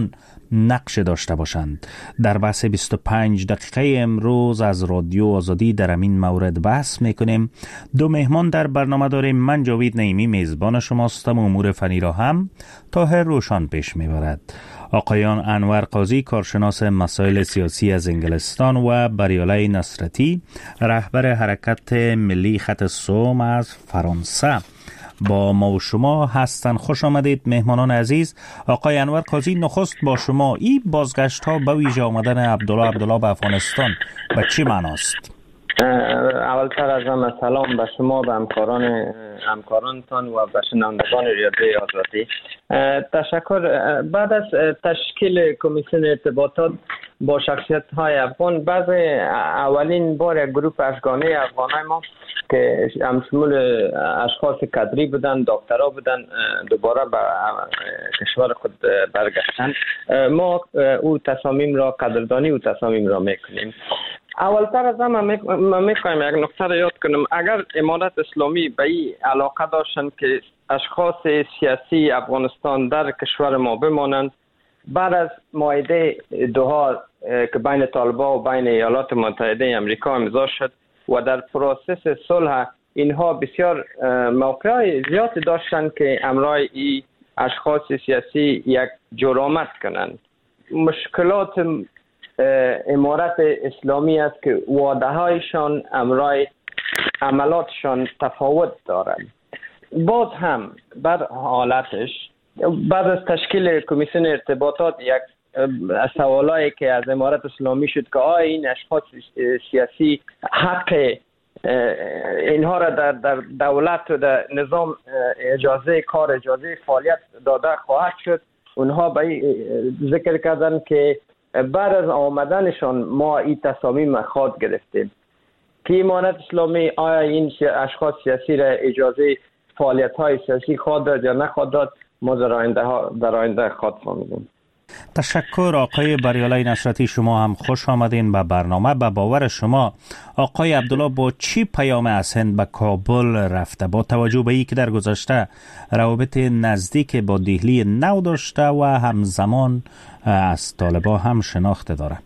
نقش داشته باشند. در بحث 25 دقیقه امروز از رادیو آزادی در این مورد بحث میکنیم. دو مهمان در برنامه داریم. من جاوید نعیمی میزبان شماستم. امور فنی را هم طاهر روشان پیش میبرد. آقایان انور قاضی کارشناس مسائل سیاسی از انگلستان و بریاله نصرتی رهبر حرکت ملی خط سوم از فرانسه با ما و شما هستن. خوش آمدید مهمانان عزیز. آقای انور قاضی، نخست با شما، این بازگشت ها به ویژه آمدن عبدالله به افغانستان به چی معناست؟ اولتر از همه سلام به شما، به همکارانتان و به شنوندگان رادیو آزادی. تشکر. بعد از تشکیل کمیسیون ارتباطات با شخصیت های افغان، بعد اولین بار گروه اشگانه افغانای ما که شمول اشخاص کادری بودن، دکترا بودن، دوباره به کشور خود برگشتن. ما او تصامیم را قدردانی او تصامیم را میکنیم. اولتر از همه من میخوایم یک نکته را یاد کنم. اگر امارت اسلامی به این علاقه داشتن که اشخاص سیاسی افغانستان در کشور ما بمانند، بعد از معاهده دوحا که بین طالبان و بین ایالات متحده امریکا امضا شد و در پروسس صلح اینها بسیار موقعی زیادی داشتن که امرای این اشخاص سیاسی یک جرامت کنند. مشکلات امارت اسلامی است که وعده هایشان امرای عملاتشان تفاوت دارند. باز هم بر حالتش بعد از تشکیل کمیسیون ارتباطات یک سوالایی که از امارت اسلامی شد که آیا این اشخاص سیاسی حق اینها را در دولت و در نظام اجازه کار، اجازه فعالیت داده خواهد شد. اونها به ذکر کردن که بعد از آمدنشان ما این تصامیم خود گرفتیم که امارت اسلامی آیا این اشخاص سیاسی را اجازه فعالیت های سیاسی خود داد یا نخواهد داد. ما در آینده خود فهمیدیم. تشکر. آقای بریاله نصرتی، شما هم خوش آمدین به برنامه. به باور شما آقای عبدالله با چی پیام از هند به کابل رفته، با توجه به اینکه در گذشته روابط نزدیک با دهلی نو داشته و همزمان از طالبان هم شناخته داره؟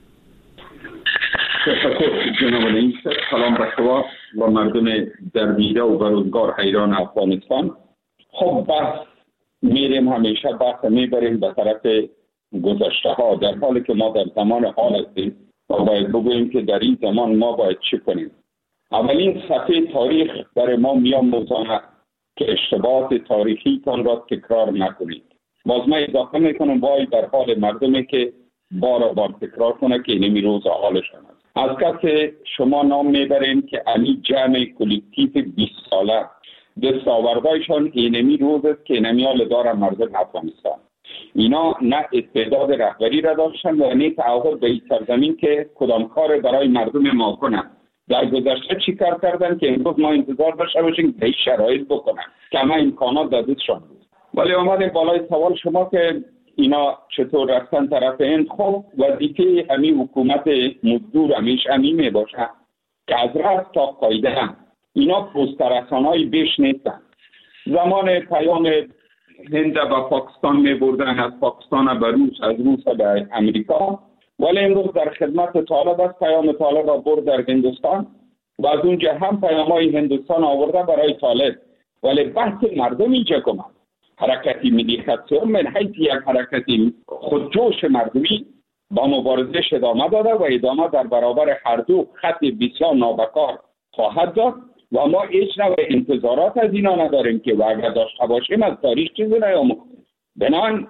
تشکر جناب نعیم. سلام به شما و مردم درگیره و بروزگار حیران افغانستان. خب بحث میریم، همیشه بحث میبریم به طرف گذشته ها، در حالی که ما در زمان حال هستیم و باید بگوییم که در این زمان ما باید چی کنیم. اولین صفحه تاریخ برای ما میآموزاند که اشتباهات تاریخی تان را تکرار نکنید. باز من اضافه میکنم وای در حال مردمی که بار تکرار کنه که اینمی روز حالشان است. از کس شما نام میبریم که علی جمع کلکتیو 20 ساله دستاوردهایشان اینمی روز است که اینمی حال دارن مردم افغانستان. اینا نه استعداد رهبری را داشتن و نه تعهد به این سرزمین که کدام کار برای مردم ما کنن. در گذشته چی کار کردن که امروز ما انتظار داشته باشیم به این شرایط بکنن که همه امکانات دادشان بود. ولی آمدیم بالای سوال شما که اینا چطور رفتن طرف هند. خب وظیفه همین حکومت مزدور همیشه همین می باشه که از رأس تا قاعده هم اینا پسترسانهای بیش نیستن. زمان پیام هند به پاکستان می بردن، از پاکستان به روس، از روس به امریکا، ولی امروز در خدمت طالب است. پیام طالب را برد در هندوستان و از اونجا هم پیام های هندوستان آورده برای طالب. ولی بحث مردم اینجا کنند. حرکتی ملی خط سوم من حیث یک حرکتی خودجوش مردمی با مبارزش ادامه داده و ادامه در برابر هر دو خط بسیار نابکار خواهد داد و ما هیچ نوع انتظارات از اینا نداریم که و اگر داشته باشیم از تاریخ چیزی نیاموختیم. بنابراین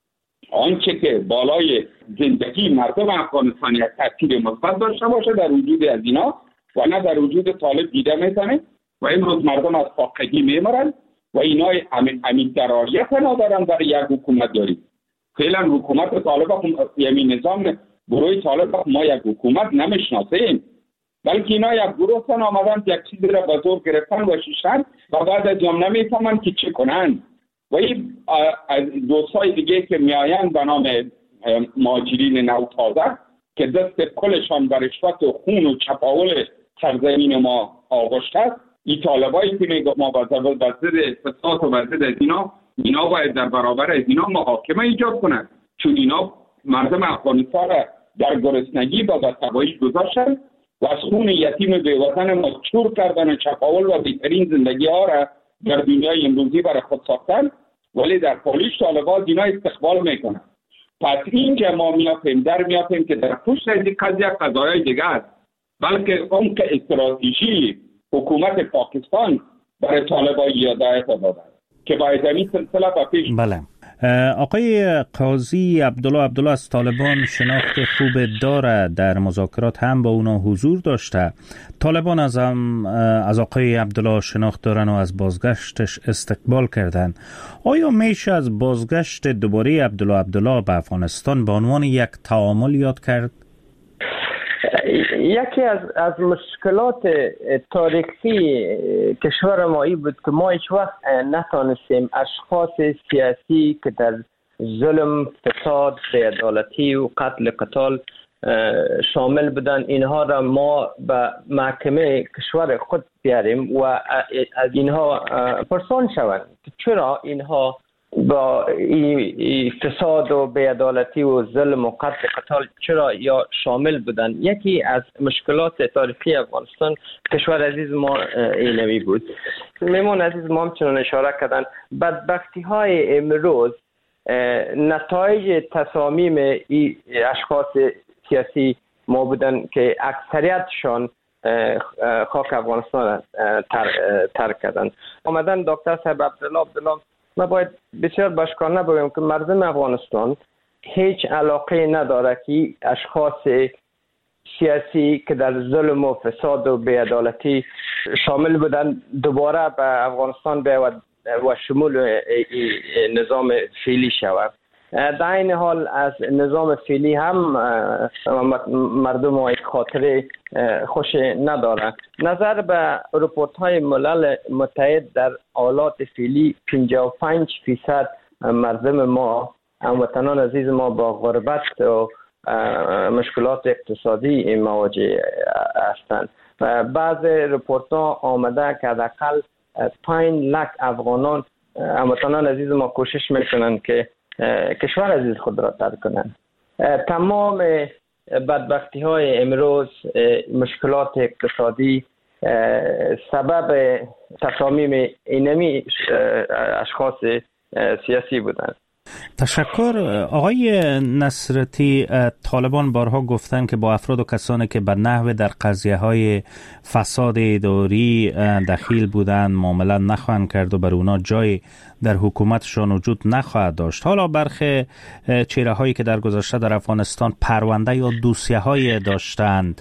آنچه که بالای زندگی مردم افغانستان یک تاثیر مثبت داشته باشه در وجود از اینا و نه در وجود طالب دیده میتونه و امروز مردم از فاقگی میمرن و اینا امید درایت ندارن برای یک حکومت داری. فعلا حکومت طالب یعنی نظام گروه طالب ما یک حکومت نمیشناسیم، بلکه اینا یک گروه تن آمدن یک چیزی را به زور گرفتن و شیشتن و بعد از جام نمیفهمن که چه کنن. و این دوستای دیگه که میاین به نام مهاجرین نو تازه که دست کلشان بر رشوت و خون و چپاول سرزمین ما آغشته است، این طالبایی که میگه ما با ضد فساد و ضد از اینا باید در برابر از اینا محاکمه ایجاد کنند، چون اینا مردم افغانستان را در گرسنگی و بدتبایی گذاشتن و از خون یتیم بیوطن ما چور کردن و چپاول و بهترین زندگی ها را در دنیای امروزی برای خود ساختن، ولی در پالیش طالبان اینا استقبال میکنن. پس اینجا ما میافیم که در پشت از این قضیه قضایای دیگه است، بلکه عمق استراتژی حکومت پاکستان برای طالبان هدایت داده که باید این سلسله با پیش. بله. آقای قاضی عبدالله از طالبان شناخت خوب داره، در مذاکرات هم با اونا حضور داشته. طالبان از آقای عبدالله شناخت دارن و از بازگشتش استقبال کردن. آیا میشه از بازگشت دوباره عبدالله به افغانستان به عنوان یک تعامل یاد کرد؟ یکی از مشکلات تاریخی کشور ما این بود که ما هیچ وقت نتانستیم اشخاص سیاسی که در ظلم، فساد، بی‌عدالتی و قتال شامل بودن اینها را ما به محکمه کشور خود بیاریم و از اینها پرسان شوند که چرا اینها با فساد و بی‌عدالتی و ظلم و قتال چرا یا شامل بودن. یکی از مشکلات تاریخی افغانستان کشور عزیز ما اینمی بود. میمون عزیز ما همچنان اشاره کردن بدبختی های امروز نتایج تصامیم اشخاص سیاسی ما بودن که اکثریتشان خاک افغانستان ترک کردن. آمدن دکتر صاحب عبدالله ما باید بسیار باشکار نبویم که مردم افغانستان هیچ علاقه نداره که اشخاص سیاسی که در ظلم و فساد و بی‌عدالتی شامل بودن دوباره به افغانستان بیاید و شمول نظام فعلی شود. در این حال از نظام فعلی هم مردم های خاطره خوش ندارن. نظر به رپورت های ملل متحد در حالات فعلی 55% مردم ما، هموطنان عزیز ما، با غربت و مشکلات اقتصادی مواجه هستند. بعض رپورت ها آمده که حداقل 5 لک افغانان، هموطنان عزیز ما، کوشش میکنند که کشور عزیز خود را ترک کنند. تمام بدبختی های امروز، مشکلات اقتصادی سبب تصامیم اینمی اشخاص سیاسی بودند. تشکر. آقای نصرتی، طالبان بارها گفتن که با افراد و کسانی که به نحو در قضیه های فساد اداری دخیل بودند معامله نخواهند کرد و بر اونا جای در حکومتشان وجود نخواهد داشت. حالا برخی چهره هایی که در گذشته در افغانستان پرونده یا دوسیه های داشتند،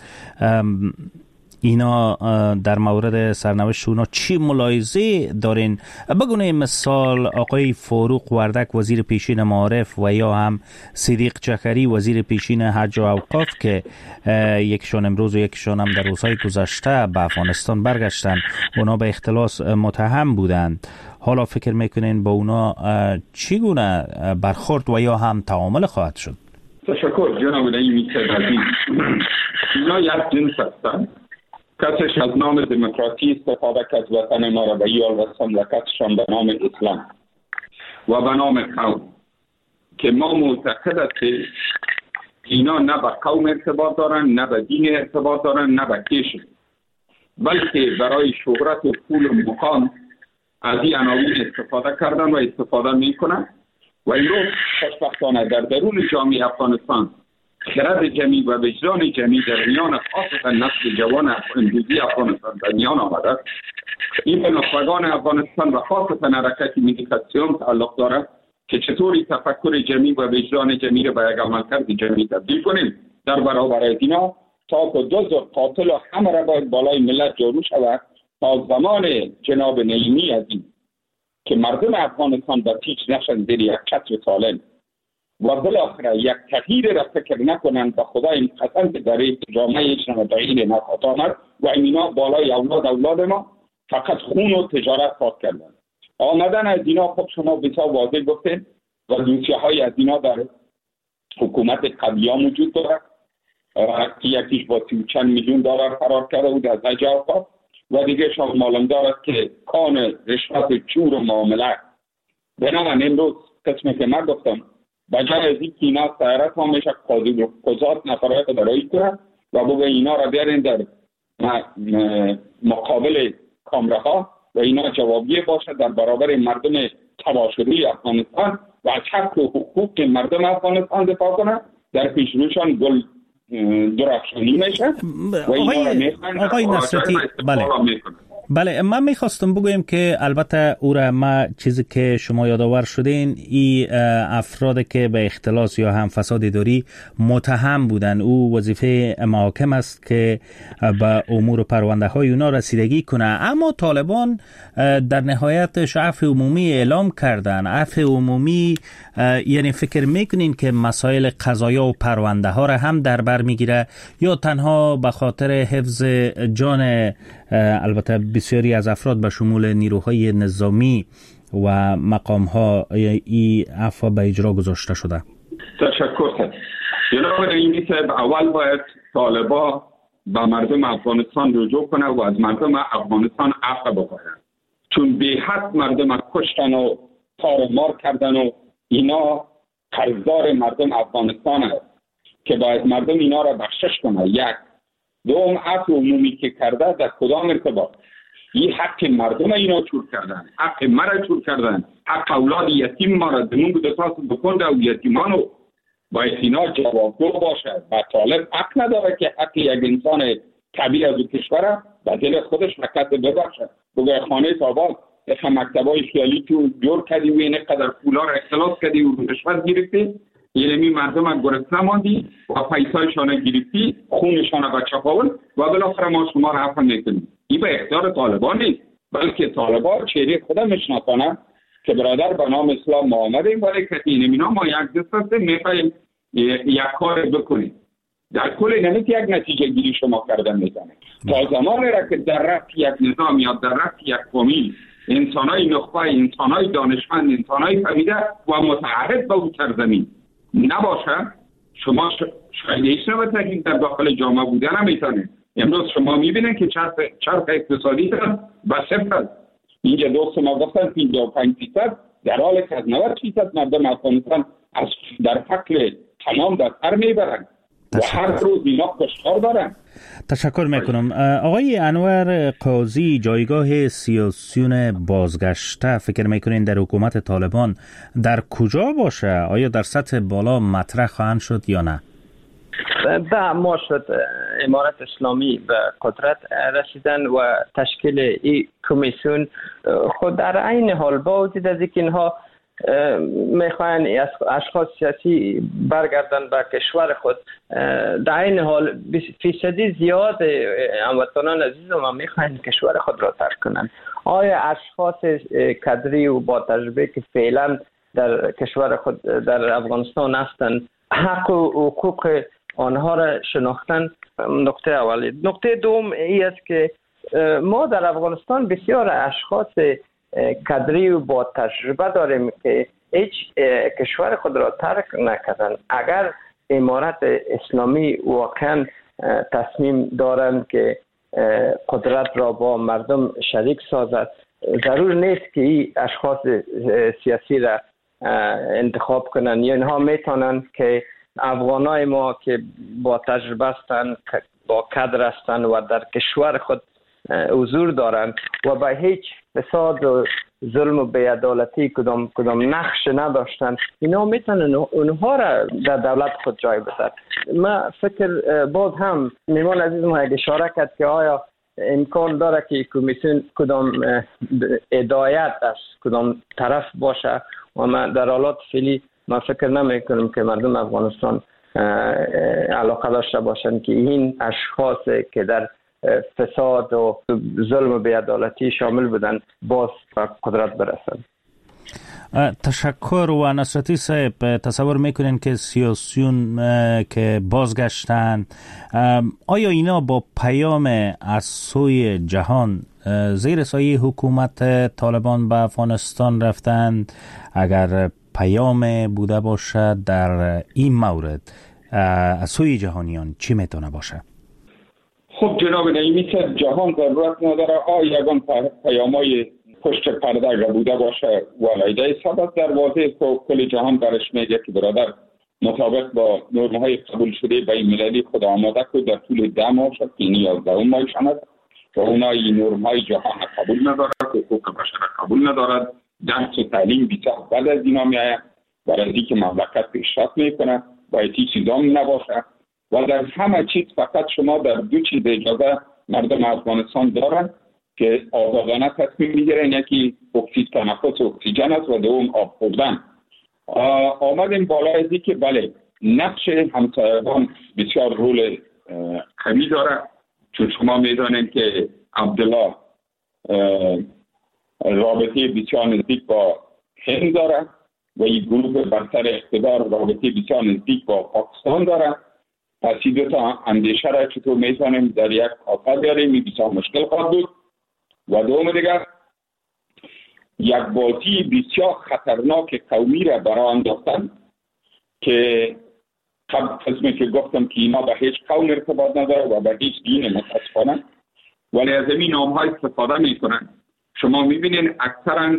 اینا در مورد سرنوشت اونا چی ملاحظه دارین؟ بگونه مثال آقای فاروق وردک وزیر پیشین معارف و یا هم صدیق جعفری وزیر پیشین حج و اوقاف که یکشون امروز و یکشون هم در روزهای گذشته به افغانستان برگشتن، اونا به اختلاس متهم بودند. حالا فکر میکنین با اونا چگونه برخورد و یا هم تعامل خواهد شد؟ تشکر جناب نعیمی عزیز. اینا یک جنس هستند. کسش از نام دموکراسی استفاده کرد وطن ما را به یال رساند و کسشان به نام اسلام و به نام قوم، که ما معتقد است که اینا نه به قوم ارتباط دارن، نه به دین ارتباط دارن، نه به کشور، بلکه برای شهرت و پول و مقام از این عناوین استفاده کردن و استفاده میکنن. و امروز خوشبختانه در درون جامعه افغانستان خرد جمعی و وجدان جمعی در میان خاصتا نسل جوان امروزی افغانستان در میان آمده. این به نخبگان افغانستان و خاصتا حرکت مدیتاسیون تعلق دارد که چطوری تفکر جمعی و وجدان جمعی را به یک عملکرد جمعی تبدیل کنیم در برابر اینا، تا که دزد قاتل و همه را باید بالای ملت جارو شود. تا زمان جناب نعیمی عزیز که مردم افغانستان به پیچ نشن زیر یک چتر سالم و بالاخره یک تغییر را فکر نکنند، به خدای قسم که در جامعه شما تغییر نخواهد آمد و اینا بالای اولاد ما فقط خون و تجارت خواهد کردن. آمدن از اینا خب شما بسیار واضح گفتید و دوسیه های از اینا در حکومت قبلی ها موجود دارد که یکیش با 30 چند میلیون دلار فرار کرده بود از نجات و دیگه شما معلوم دارد که کان رشوت چور و معامله. بنابراین امروز قسمی که من گفتم بجای از این که اینا سیارت ها میشه قضات نفرهای برای کنه و بگه اینا را بیارین در مقابل کامره ها و اینا جوابیه باشه در برابر مردم تباه شده افغانستان و از حق و حقوق مردم افغانستان دفاع کنه. در پیش روشان گل درخشانی میشه و اینا را میخوان. آقای نصرتی، بله من میخواستم بگویم که البته او را ما چیزی که شما یادآور شدین این افراد که به اختلاس یا هم فساد اداری متهم بودن، او وظیفه محاکم است که به امور و پرونده های اونا رسیدگی کنه. اما طالبان در نهایتش عفو عمومی اعلام کردن. عفو عمومی یعنی فکر میکنین که مسائل قضایا و پرونده ها را هم در بر میگیره یا تنها به خاطر حفظ جان البته بسیاری از افراد به شمول نیروهای نظامی و مقام‌ها این عفو به اجرا گذاشته شده؟ تشکر. جناب رئیس صاحب، اول باید طالبان به مردم افغانستان رجوع کنه و از مردم افغانستان عفو بخواهد، چون به حد مردم کشتن و تار مار کردن و اینا قرضدار مردم افغانستان است که باید مردم اینا را بخشش کنه. یک دوم، عفو عمومی که کرده در کدام ارتباط؟ این حق مردم اینا چور کردن، حق مرا چور کردن، حق اولاد یتیم ما را دمون بود اساس بکنده و یتیمانو باید اینا جوابگو باشه. و طالب حق نداره که حق یک انسان طبیعی از کشور به دل خودش مکت ببخشه. بگه خانه تابان اخه مکتبای خیالی تو جور کردی و اینه قدر پولا را اختلاس کردی و رشوت گرفتی، یعنی مردم از گرسنه ماندی و پیسایشان گرفتی، خونشان به چپاول و بالاخره ما شما را عفو میکنیم. این به اختیار طالبان نیست، بلکه طالبان چهره خودم میشناسانه که برادر به نام اسلام ما آمدیم ولی که اینا ما یک دست هستیم میخوایم یک کار بکنیم. در کل نمیت یک نتیجه گیری شما کردن میزنه. تا زمانی را که در رفت یک نظام یا در رفت یک فامیل انسانای نخبه، انسانای دانشمند، انسانای فهمیده و متعهد به اون سرزمین نباشه، شما شاید نباشه در داخل جامعه بودن نمیتونه. امروز شما میبینید که چرخ اقتصادی به صفر. اینجا دوست ما گفتن 55% در حالی که از 90% مردم افغانستان در فقر تمام در سر میبرن و هر روز اینا کشتار دارن. تشکر میکنم. آقای انور قاضی، جایگاه سیاسیون بازگشته فکر میکنین در حکومت طالبان در کجا باشه؟ آیا در سطح بالا مطرح خواهند شد یا نه؟ به ما شد امارت اسلامی به قدرت رسیدن و تشکیل این کمیسیون خود در عین حال با وجود از اینکه اینها میخواین اشخاص سیاسی برگردن به کشور خود، در این حال فیصدی زیاد هموطنان عزیز ما میخواین کشور خود را ترک کنن. آیا اشخاص کادری و با تجربه که فعلا در کشور خود در افغانستان هستند حق و حقوق آنها را شناختن؟ نکته اولی. نکته دوم این است که ما در افغانستان بسیار اشخاص کادری و با تجربه داریم که هیچ کشور خود را ترک نکردن. اگر امارت اسلامی واقعا تصمیم دارند که قدرت را با مردم شریک سازد، ضرور نیست که این اشخاص سیاسی را انتخاب کنند. یا اینها میتونند که افغانای ما که با تجربه هستند، با کادر هستند و در کشور خود حضور دارند و به هیچ فساد و ظلم و بی‌عدالتی کدام نقش نداشتند، اینا میتونن اونها را در دولت خود جای بدن. من فکر باز هم میمان عزیز ما اشاره کرد که آیا امکان داره که کمیسیون کدام هدایت از کدام طرف باشه و من در حالات فعلی من فکر نمی کنم که مردم افغانستان علاقه داشته باشند که این اشخاص که در فساد و ظلم و بی‌عدالتی شامل بودن باز به قدرت برسند. تشکر. و نصرتی صاحب، تصور میکنین که سیاسیون که بازگشتن آیا اینا با پیام از سوی جهان زیر سایه حکومت طالبان به افغانستان رفتند؟ اگر پیام بوده باشه در این مورد از سوی جهانیان چی میتونه باشه؟ خب جناب نعیمی، جهان ضرورت نداره یگان پیامای پشت پرده بوده باشه والایده سبب در واضح کل جهان برش میگه که برادر مطابق با نرم‌های قبول شده بین المللی خود آماده که در طول 10 ماه شد که 11 ماه شد و اونای نرم‌های جهان قبول ندارد، حقوق بشر قبول ندارد، درس و تعلیم بسیار بعد از اینا میآید برای اینکه مملکت پیشرفت میکنه باید هیچ چیزام نباشه و در همه چیز فقط شما در 2 چیز اجازه مردم افغانستان دارن که آزادانه تصمیم میگیرن، یکی تنفس اکسیژن است و دوم آب خوردن. آمدیم بالا از این که بله نقش همسایگان بسیار رول قوی داره، چون شما میدانید که عبدالله رابطه بسیار نزدیک با هند داره و این گروه برتر اقتدار رابطه بسیار نزدیک با پاکستان داره. پس این 2 تا اندیشه را چطور میتونیم در یک کافه بیاریم این بسیار مشکل خواهد بود. و دوم دیگر یک بازی بسیار خطرناک قومی را برای انداختن که قسمی که گفتم که اینا به هیچ قوم ارتباط نداره و به هیچ دین متاسفانه، ولی از این نام‌ها استفاده میکنن. شما میبینین اکثرا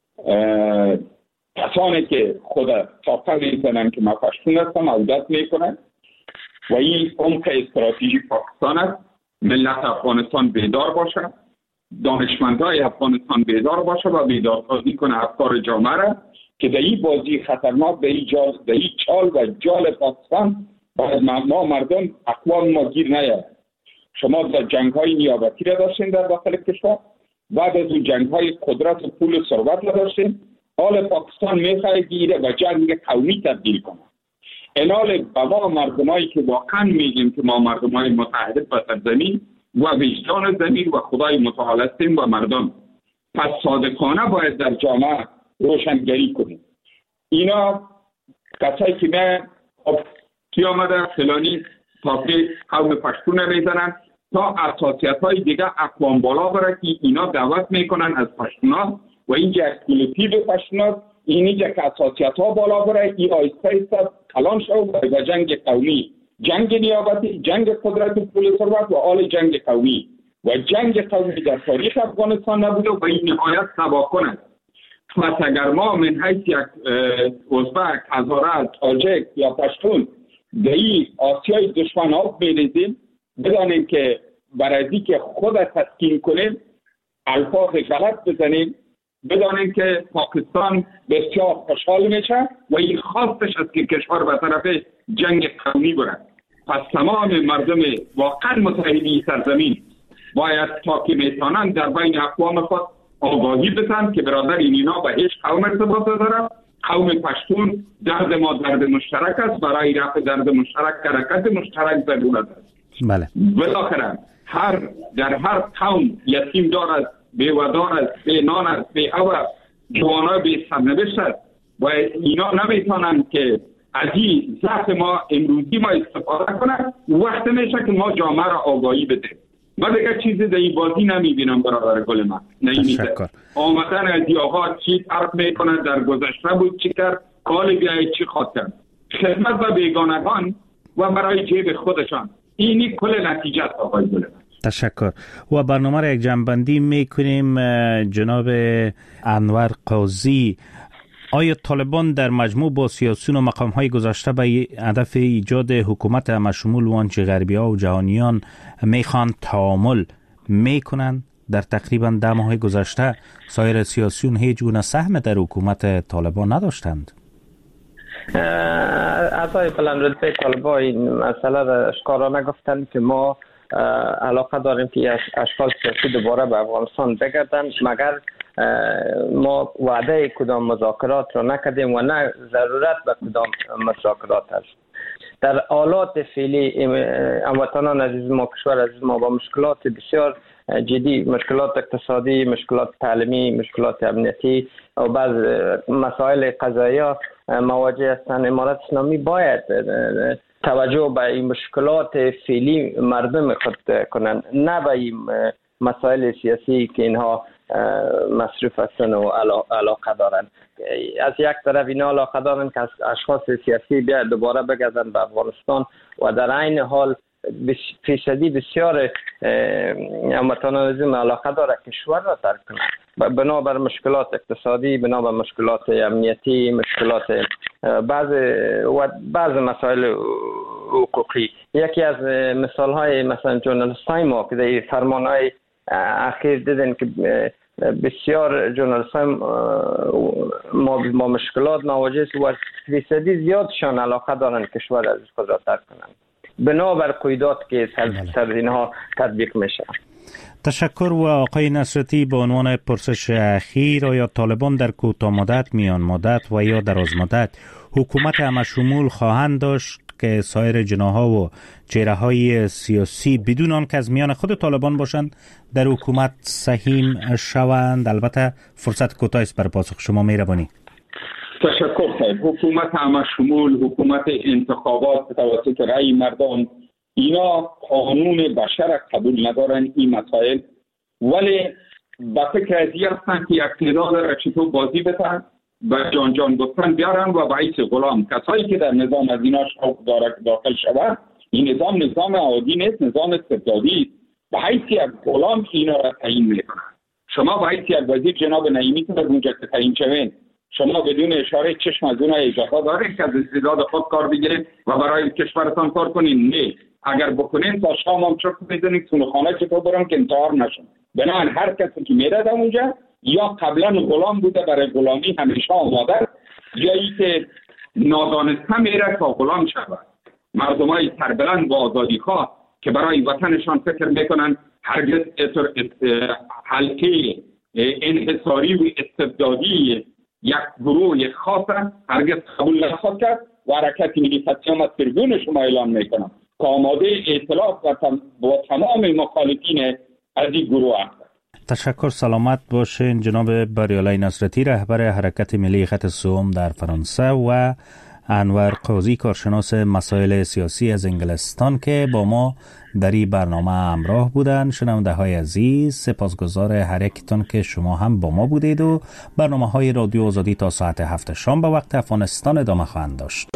کسانی که خود تاقه میزنن که ما پشتون هستم عودت میکنن و این عمق استراتژی پاکستان است. ملت افغانستان بیدار باشه، دانشمندای افغانستان بیدار باشه و بیدارسازی کنه افکار جامعه را که در این بازی خطرناک در این چال و جال پاکستان باید ما مردم اقوام ما گیر نیاد. شما در جنگ‌های نیابتی را داشتین در داخل کشور، بعد از اون جنگ‌های قدرت و پول و ثروت را داشتین. حال پاکستان می‌خواد گیره و جنگ قومی تبدیل کنه. انال بوا مردمایی که واقعا میگیم که ما مردمای متحد به سرزمین و وجدان زمین و خدای متعال هستیم و مردم، پس صادقانه باید در جامعه روشنگری کنیم. اینا کسایی که من کی آمده فلانی تاپی قوم پشتون میزنن تا اساسیت‌های دیگه اقوام بالا بره که اینا دعوت میکنن از پشتونا و اینجا کلتیو پشتونا اینجا که اساسیت‌ها بالا بره این آیسته ایسته کلان شد و جنگ قومی، جنگ نیابتی، جنگ قدرت و پول ثروت و آل جنگ قومی و جنگ قومی در تاریخ افغانستان نبوده و این نهایت تباه کنه. پس اگر ما من حیث یک ازبک، هزاره، تاجک یا پشتون در این آسیای دشمن ها بریزیم، بدانیم که برای که خود تسکین کنیم الفاظ غلط بزنیم، بدانیم که پاکستان بسیار خوشحال میشه و این خواستش است که کشور به طرف جنگ قومی بره. پس تمام مردم واقعا متحدی سرزمین باید تا که میتونن در بین اقوام خود آگاهی بدن که برادر اینا به هیچ قوم ارتباط نداره. قوم پشتون درد ما درد مشترک است، برای رفع درد مشترک حرکت مشترک ضرورت است. بله. بالاخره در هر قوم یتیم دارد، بیودار است، بی نان است، بی آب است، جوانای بی سرنوشت است و اینا نمیتونن که از این ضعف ما امروزی ما استفاده کنن. وقت میشه که ما جامعه را آگاهی بده. من دیگه چیزی در این بازی نمیبینم برادر گل من. آمدن از این آقا چی فرق میکنه، در گذشته بود چی کرد، کال بیایی چی خواد کرد، خدمت به بیگانگان و برای جیب خودشان. اینی کل نتیجه است آقای گل من. تشکر. و برنامه را یک جنبندی میکنیم. جناب انور قاضی، آیا طالبان در مجموع با سیاسیون و مقام‌های گذشته به هدف ایجاد حکومت همشمول و آنچه غربی‌ها و جهانیان میخوان تعامل میکنن؟ در تقریبا 10 ماه گذشته سایر سیاسیون هیچ گونه سهم در حکومت طالبان نداشتند. اعضای بلندرتبه طالبان این مسئله را اشکارانه گفتند که ما علاقه داریم که اشکال سیاسی دوباره به افغانستان بگردن، مگر ما وعده کدام مذاکرات را نکردیم و نه ضرورت به کدام مذاکرات است. در حالات فعلی هموطنان عزیز ما، کشور عزیز ما با مشکلات بسیار جدی، مشکلات اقتصادی، مشکلات تعلیمی، مشکلات امنیتی و بعض مسائل قضایی مواجه هستند. امارت اسلامی باید توجه به این مشکلات فعلی مردم خود کنند، نه به این مسائل سیاسی که اینها مصروف هستند و علاقه دارند. از یک طرف اینا علاقه دارند که اشخاص سیاسی بیا دوباره بگردن به افغانستان و در عین حال فیصدی بسیار متنازم علاقه داره کشور را ترک کنه، بنابر مشکلات اقتصادی، بنابر مشکلات امنیتی، مشکلات بعض مسائل حقوقی. یکی از مثال های مثلا ژورنالیست های ما که در فرمان های اخیر دیدن که بسیار ژورنالیست های ما مشکلات مواجه است و فیصدی زیادشان علاقه دارن کشور از خود را ترک کنند بنابر قیودات که سر اینها تطبیق میشه. تشکر. و آقای نصرتی، به عنوان پرسش اخیر، آیا طالبان در کوتاه مدت، میان مدت و یا دراز مدت حکومت همشمول خواهند داشت که سایر جناح‌ها و چهره‌های سیاسی بدون آن که از میان خود طالبان باشند در حکومت سهیم شوند؟ البته فرصت کوتاه است برای پاسخ شما، مهربانی. تشکر صاحب. حکومت همشمول، حکومت انتخابات توسط رأی مردم، اینا قانون بشر قبول ندارن این مسائل، ولی با فکر ازی هستن که یک تعداد را چطور بازی بتن و جان گفتن بیارن و باعث غلام کسایی که در نظام از اینا داخل شود. این نظام عادی نیست، نظام استبدادی. به حیث یک غلام که اینا را تعیین میکنن. شما به حیث یک وزیر جناب نعیمی که در اونجا که تعیین شوین، شما بدون اشاره چشم از اونها اجازه دارید که از استعداد خود کار بگیرید و برای کشورتان کار کنین؟ نه. اگر بکنین تا شام هم چرت میزنید تو خانه چطور برن که انتحار نشن. بنابراین هر کسی که میره در اونجا یا قبلا غلام بوده برای غلامی همیشه آماده، یا اینکه نادانسته میره تا غلام شود. مردمای سربلند و آزادیخواه که برای وطنشان فکر میکنن هرگز حلقه انحصاری و استبدادی یک گروه خاص هرگز قبول نخواهد کرد و حرکت ملی فتحیام از تریبون شما اعلام میکنم که آماده ائتلاف با تمام مخالفین از این گروه هست. تشکر. سلامت باشین جناب بریالای نصرتی، رهبر حرکت ملی خط سوم در فرانسه، و انور قاضی، کارشناس مسائل سیاسی از انگلستان که با ما در این برنامه همراه بودن. شنونده های عزیز، سپاسگزار هر یکتون که شما هم با ما بودید و برنامه های رادیو آزادی تا ساعت 7 شام به وقت افغانستان ادامه خواهند داشت.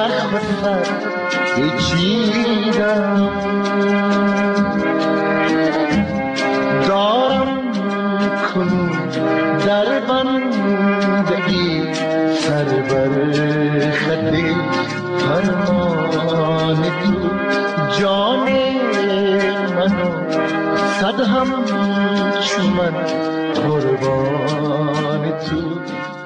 زخم سر پیچیدم، دارم کنون در بندگی سر بر خط فرمان تو، جان منو صد هم چون من قربان تو.